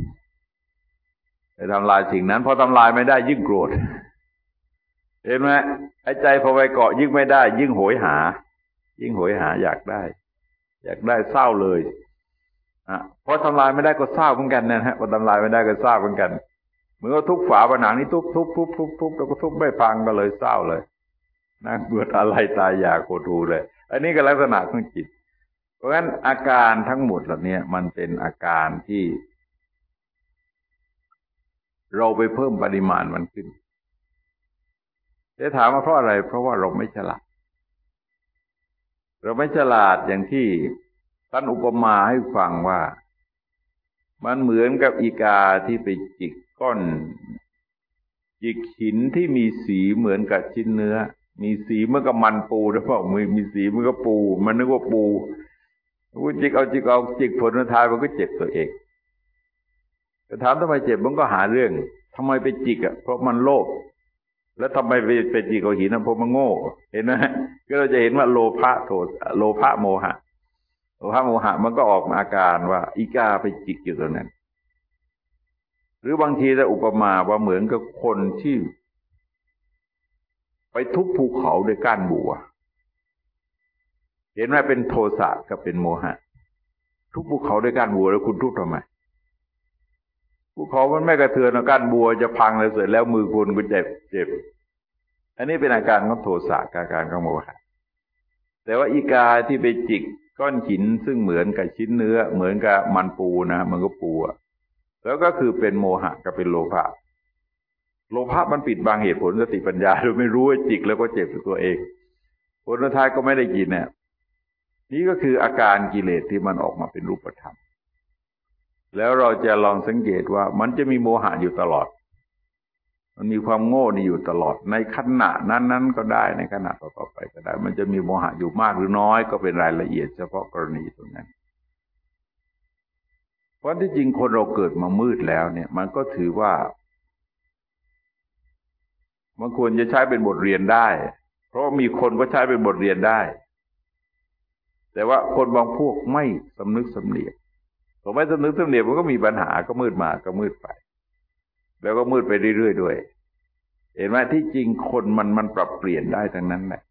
A: สิ่งนั้นพอทำลายไม่ได้ยิ่งโกรธเห็นไหมไอ้ใจพอไปเกาะยิ่งไม่ได้ยิ่งโหยหาอยากได้เศร้าเลยพอทำลายไม่ได้ก็เศร้าเหมือนกันนะฮะพอทำลายไม่ได้ก็เศร้าเหมือนกันเหมือนกับทุบฝาผนังนี่ทุบแล้วก็ทุบไม่พังก็เลยเศร้าเลยน่าเบื่ออะไรตายอยากโกรธเลยอันนี้ก็ลักษณะของจิตเพราะฉะนั้นอาการทั้งหมดเหล่านี้มันเป็นอาการที่เราไปเพิ่มปริมาณมันขึ้นจะถามว่าเพราะอะไรเพราะว่าเราไม่ฉลาดอย่างที่ท่านอุปมาให้ฟังว่ามันเหมือนกับอีกาที่ไปจิกก้อนจิกหินที่มีสีเหมือนกับชิ้นเนื้อมีสีเหมือนกับมันปูหรือเปล่ามีสีเหมือนกับปูมันนึกว่าปูจิกผลท้ายมันก็เจ็บตัวเองจะถามทำไมเจ็บมันก็หาเรื่องทำไมไปจิกเพราะมันโลภแล้วทำไมไปจิกเอาหินเพราะมันโง่เห็นไหมก็เราจะเห็นว่าโลภะโมหะมันก็ออกมาอาการว่าอีกาไปจิกอยู่ตรงนั้นหรือบางทีจะอุปมาว่าเหมือนกับคนที่ไปทุบภูเขาด้วยก้านบัวเห็นไหมเป็นโทสะกับเป็นโมหะทุบภูเขาด้วยก้านบัวแล้วคุณทุบทำไมภูเขามันไม่กระเทือนก้านบัวจะพังเลยเสร็จแล้วมือคุณก็เจ็บอันนี้เป็นอาการของโทสะอาการของโมหะแต่ว่าอีกาที่ไปจิกก้อนหินซึ่งเหมือนกับชิ้นเนื้อเหมือนกับมันปูนะมันก็ปูแล้วก็คือเป็นโมหะกับเป็นโลภะมันปิดบังเหตุผลสติปัญญาโดยไม่รู้ว่าจิกแล้วก็เจ็บตัวเองผลท้ายก็ไม่ได้กินเนี่ยนี่ก็คืออาการกิเลสที่มันออกมาเป็นรูปธรรมแล้วเราจะลองสังเกตว่ามันจะมีโมหะอยู่ตลอดมันมีความโง่นี่อยู่ตลอดในขณะนั้นก็ได้ในขณะต่อไปก็ได้มันจะมีโมหะอยู่มากหรือน้อยก็เป็นรายละเอียดเฉพาะกรณีตรงนั้นเพราะที่จริงคนเราเกิดมามืดแล้วเนี่ยมันก็ถือว่ามันควรจะใช้เป็นบทเรียนได้เพราะมีคนก็ใช้เป็นบทเรียนได้แต่ว่าคนบางพวกไม่สำนึกสำเนียกพอไม่สำนึกสำเนียกมันก็มีปัญหาก็มืดมาก็มืดไปแล้วก็มืดไปเรื่อยๆด้วยเห็นไหมที่จริงคนมันปรับเปลี่ยนได้ทั้งนั้นแหละ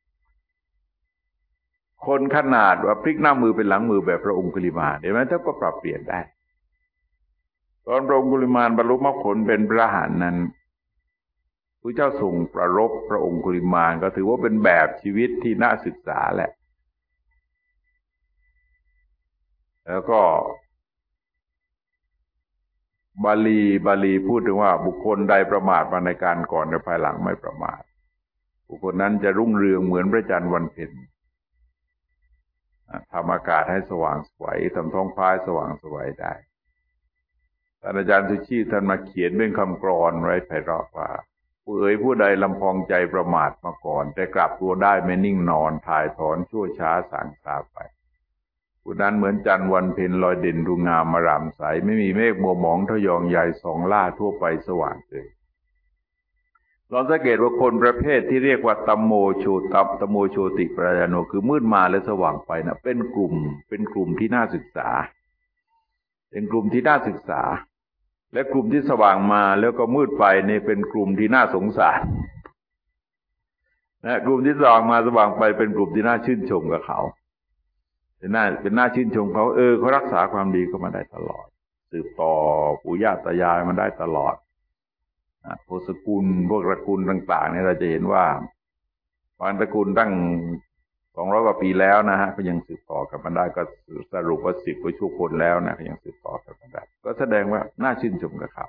A: คนขนาดว่าพลิกหน้ามือเป็นหลังมือแบบพระองคุลิมานเห็นไหมท่านก็ปรับเปลี่ยนได้ตอนพระองคุลิมานบรรลุมรรคผลเป็นพระอรหันต์นั้นพระเจ้าทรงประรบพระองคุลิมานก็ถือว่าเป็นแบบชีวิตที่น่าศึกษาแหละแล้วก็บาลีพูดถึงว่าบุคคลใดประมาทมาในการก่อนในภายหลังไม่ประมาทบุคคลนั้นจะรุ่งเรืองเหมือนพระจันทร์วันเพ็ญทำอากาศให้สว่างไสวทำท้องฟ้าสว่างไสวได้ท่านอาจารย์สุชีพท่านมาเขียนเป็นคำกลอนไว้ไพเราะว่าผู้ใดลำพองใจประมาทมาก่อนแต่กลับตัวได้ไม่นิ่งนอนถ่ายถอนชั่วช้าสางสาไปผู้นั้นเหมือนจันทร์วันเพ็ญลอยเด่นดูงามอร่ามใสไม่มีเมฆมัวหมองทะยองใหญ่ส่องล่าทั่วไปสว่างเลยเราสังเกตว่าคนประเภทที่เรียกว่าตัมโมโชติปรายโนคือมืดมาและสว่างไปนะเป็นกลุ่มที่น่าศึกษาเป็นกลุ่มที่น่าศึกษาและกลุ่มที่สว่างมาแล้วก็มืดไปนี่เป็นกลุ่มที่น่าสงสารนะกลุ่มที่สว่างมาสว่างไปเป็นกลุ่มที่น่าชื่นชมกับเขาเป็นน่าชื่นชมเขาเขารักษาความดีก็มาได้ตลอดสืบต่อปู่ย่าตายายมาได้ตลอดโพสกุลพวกตระกูลต่างๆเนี่ยเราจะเห็นว่าบางตระกูลตั้ง200 กว่าปีแล้วนะฮะก็ยังสืบต่อกันมาได้ก็สรุปว่า10 กว่าชั่วคนแล้วนะก็ยังสืบต่อกันมาได้ก็แสดงว่าน่าชื่นชมกับเขา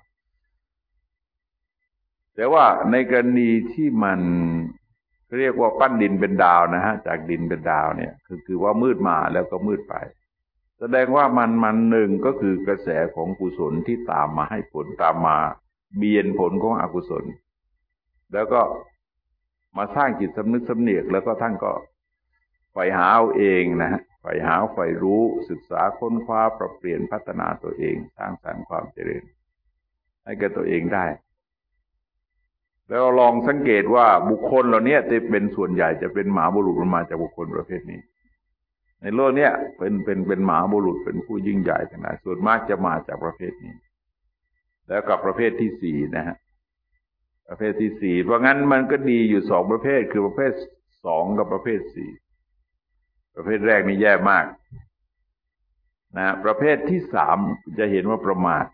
A: แต่ว่าในกรณีที่มันเรียกว่าปั้นดินเป็นดาวนะฮะจากดินเป็นดาวเนี่ยคือว่ามืดมาแล้วก็มืดไปสแสดงว่ามันหนึ่งก็คือกระแสของกุศลที่ตามมาให้ผลตามมาเบียนผลของอกุศลแล้วก็มาสร้างจิตสำนึกสำเนียกแล้วก็ท่านก็ใฝ่หาเอาเองนะฮะใฝ่หาใฝ่รู้ศึกษาค้นคว้าปรับเปลี่ยนพัฒนาตัวเองสร้างสรรค์ความเจริญให้แก่ตัวเองได้แล้วลองสังเกตว่าบุคคลเหล่านี้จะเป็นส่วนใหญ่จะเป็นมหาบุรุษมาจากบุคคลประเภทนี้ในโลกเนี้ยเป็นมหาบุรุษเป็นผู้ยิ่งใหญ่ทั้งหลายส่วนมากจะมาจากประเภทนี้แล้วกับประเภทที่สี่นะฮะประเภทที่สี่เพราะงั้นมันก็ดีอยู่สองประเภทคือประเภทสองกับประเภทสี่ประเภทแรกนี่แย่มากนะประเภทที่สามจะเห็นว่าประมาท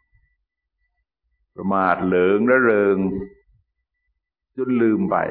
A: เหลิงระเริงจนลืมไป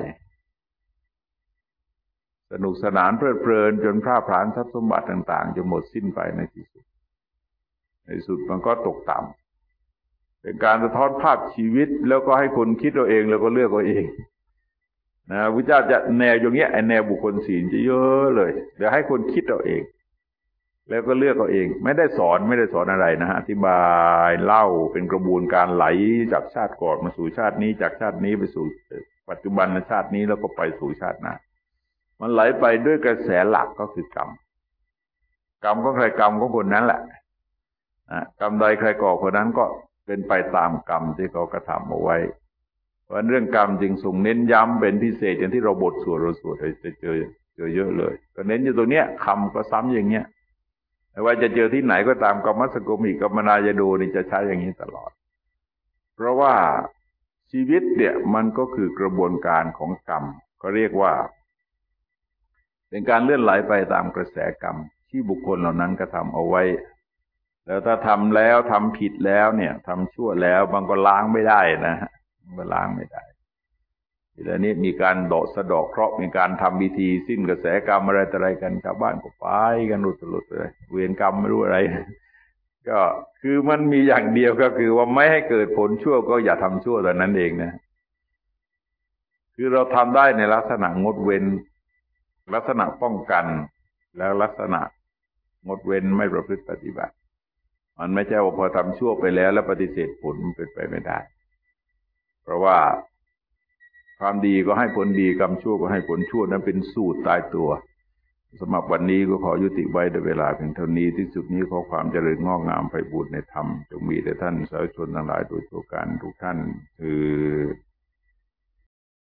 A: สนุกสนานเพลิดเพลินจนพร่าพรานทรัพย์สมบัติต่างๆจนหมดสิ้นไปในที่สุดมันก็ตกต่ำเป็นการสะท้อนภาพชีวิตแล้วก็ให้คนคิดเอาเองแล้วก็เลือกเอาเองนะพระเจ้าจะแนวอย่างเงี้ยไอแนวบุคคลศีลจะเยอะเลยเดี๋ยวให้คนคิดเอาเองแล้วก็เลือกเอาเองไม่ได้สอนอะไรนะฮะอธิบายเล่าเป็นกระบวนการไหลจากชาติก่อนมาสู่ชาตินี้จากชาตินี้ไปสู่ปัจจุบันชาตินี้แล้วก็ไปสู่ชาติหน้ามันไหลไปด้วยกระแสหลักก็คือกรรมของใครกรรมของคนนั้นแหละกรรมใดใครก่อคนนั้นก็เป็นไปตามกรรมที่เขากระทำเอาไว้เพราะเรื่องกรรมจึงส่งเน้นย้ำเป็นพิเศษอย่างที่เราสวดจะเจอเยอะเลยก็เน้นอยู่ตรงเนี้ยคำก็ซ้ำอย่างเงี้ยไม่ว่าจะเจอที่ไหนก็ตามกรรมสกมิกรรมนายโดนี่จะใช้อย่างนี้ตลอดเพราะว่าชีวิตเนี่ยมันก็คือกระบวนการของกรรมก็เรียกว่าเป็นการเลื่อนไหลไปตามกระแสกรรมที่บุคคลเหล่านั้นกระทำเอาไว้แล้วถ้าทำแล้วทำผิดแล้วเนี่ยทำชั่วแล้วบางก็ล้างไม่ได้นะฮะมันล้างไม่ได้ทีนี้มีการสะเดาะเคราะห์มีการทำพิธีสิ้นกระแสกรรมอะไรต่ออะไรกันชาวบ้านก็ไปกันหลุดเลยเวรกรรมไม่รู้อะไรก็คือมันมีอย่างเดียวก็คือว่าไม่ให้เกิดผลชั่วก็อย่าทำชั่วแต่นั้นเองนะคือเราทำได้ในลักษณะงดเว้นลักษณะป้องกันแล้วลักษณะงดเว้นไม่ประพฤติปฏิบัติมันไม่ใช่ว่าพอทำชั่วไปแล้วปฏิเสธผลมันเป็นไปไม่ได้เพราะว่าความดีก็ให้ผลดีกรรมชั่วก็ให้ผลชั่วนั้นเป็นสูตรตายตัวสำหรับวันนี้ก็ขอยุติไว้ด้วยเวลาเพียงเท่านี้ที่สุดนี้ขอความเจริญงอกงามไพบูลย์ในธรรมจงมีแด่ท่านสาธุชนทั้งหลายโดยทั่วกันทุกท่าน